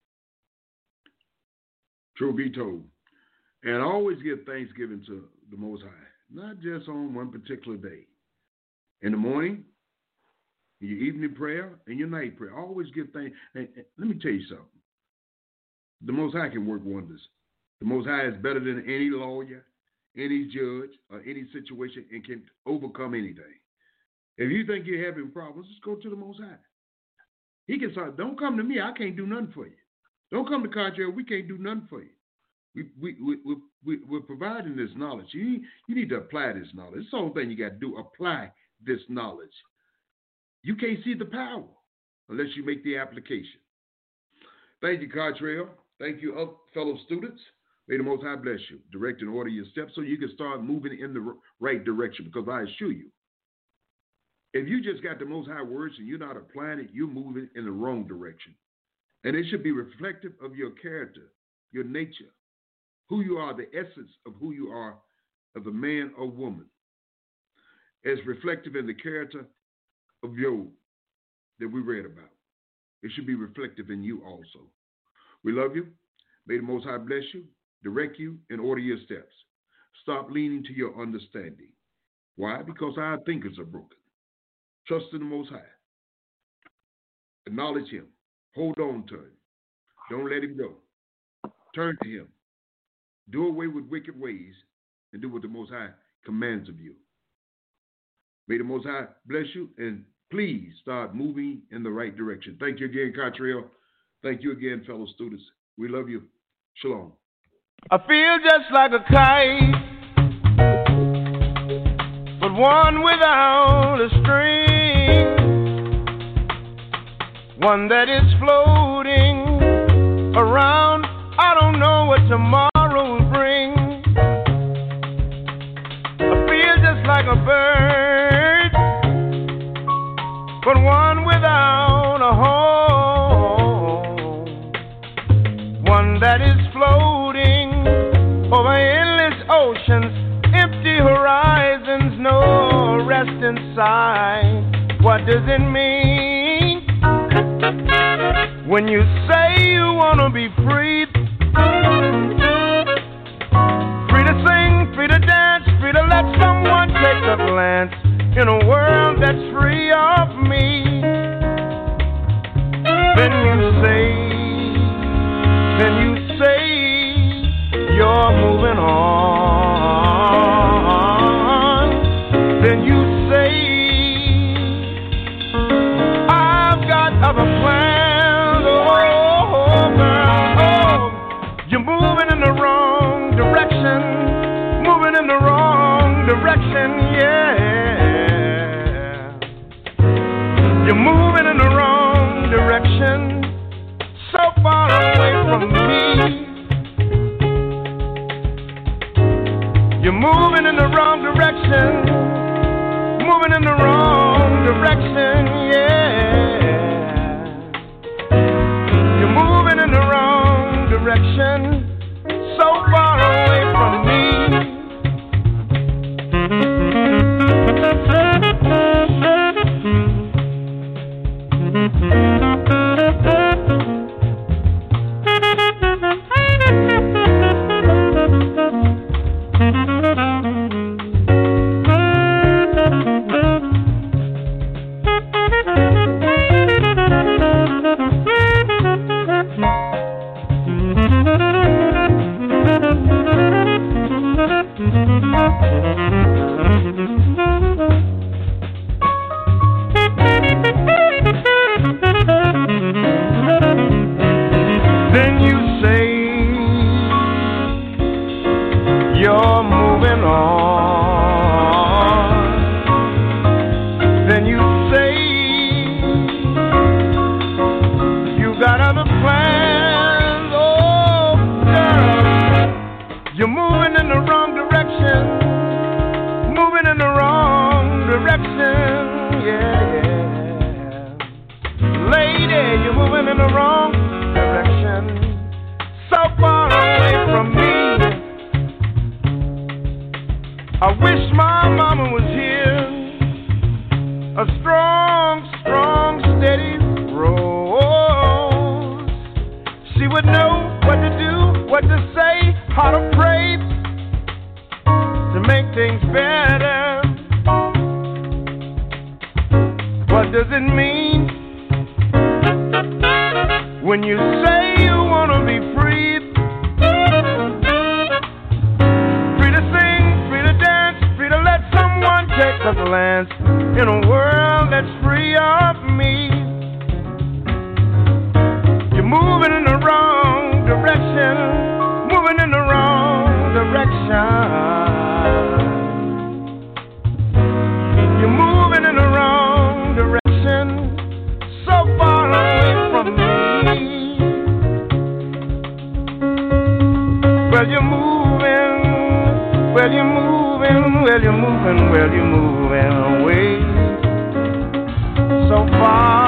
Speaker 2: True be told. And always give thanksgiving to the Most High, not just on one particular day. In the morning, in your evening prayer, and your night prayer, always give thanks. And let me tell you something. The Most High can work wonders. The Most High is better than any lawyer, any judge, or any situation, and can overcome anything. If you think you're having problems, just go to the Most High. He can say, don't come to me. I can't do nothing for you. Don't come to Contrary. We can't do nothing for you. We're providing this knowledge. You need to apply this knowledge. It's the whole thing you got to do, apply this knowledge. You can't see the power unless you make the application. Thank you, Cottrell. Thank you, fellow students. May the Most High bless you. Direct and order your steps so you can start moving in the right direction, because I assure you, if you just got the Most High words and you're not applying it, you're moving in the wrong direction. And it should be reflective of your character, your nature, who you are, the essence of who you are, of a man or woman. As reflective in the character of Job that we read about. It should be reflective in you also. We love you. May the Most High bless you, direct you, and order your steps. Stop leaning to your understanding. Why? Because our thinkers are broken. Trust in the Most High. Acknowledge him. Hold on to him. Don't let him go. Turn to him. Do away with wicked ways and do what the Most High commands of you. May the Most High bless you, and please start moving in the right direction. Thank you again, Cottrell. Thank you again, fellow students. We love you. Shalom.
Speaker 4: I feel just like a kite, but one without a string, one that is floating around. I don't know what tomorrow will bring. I feel just like a bird, but one without a home, one that is floating over endless oceans, empty horizons, no rest inside. What does it mean when you say you want to be free? Free to sing, free to dance, free to let someone take a glance in a world that's free of me. Then you say you're moving on. Then you say I've got other plans. Oh, girl, oh, you're moving in the wrong direction. Moving in the wrong direction, yeah. You're moving in the wrong direction, so far away from me. You're moving in the wrong direction, moving in the wrong direction, yeah. You're moving in the wrong direction, so far away from me. turbulence in a world that's free of me. You're moving in the wrong direction, moving in the wrong direction. You're moving in the wrong direction, so far away from me. Well, you're moving, well, you're moving, well, you're moving, well, you're moving away so far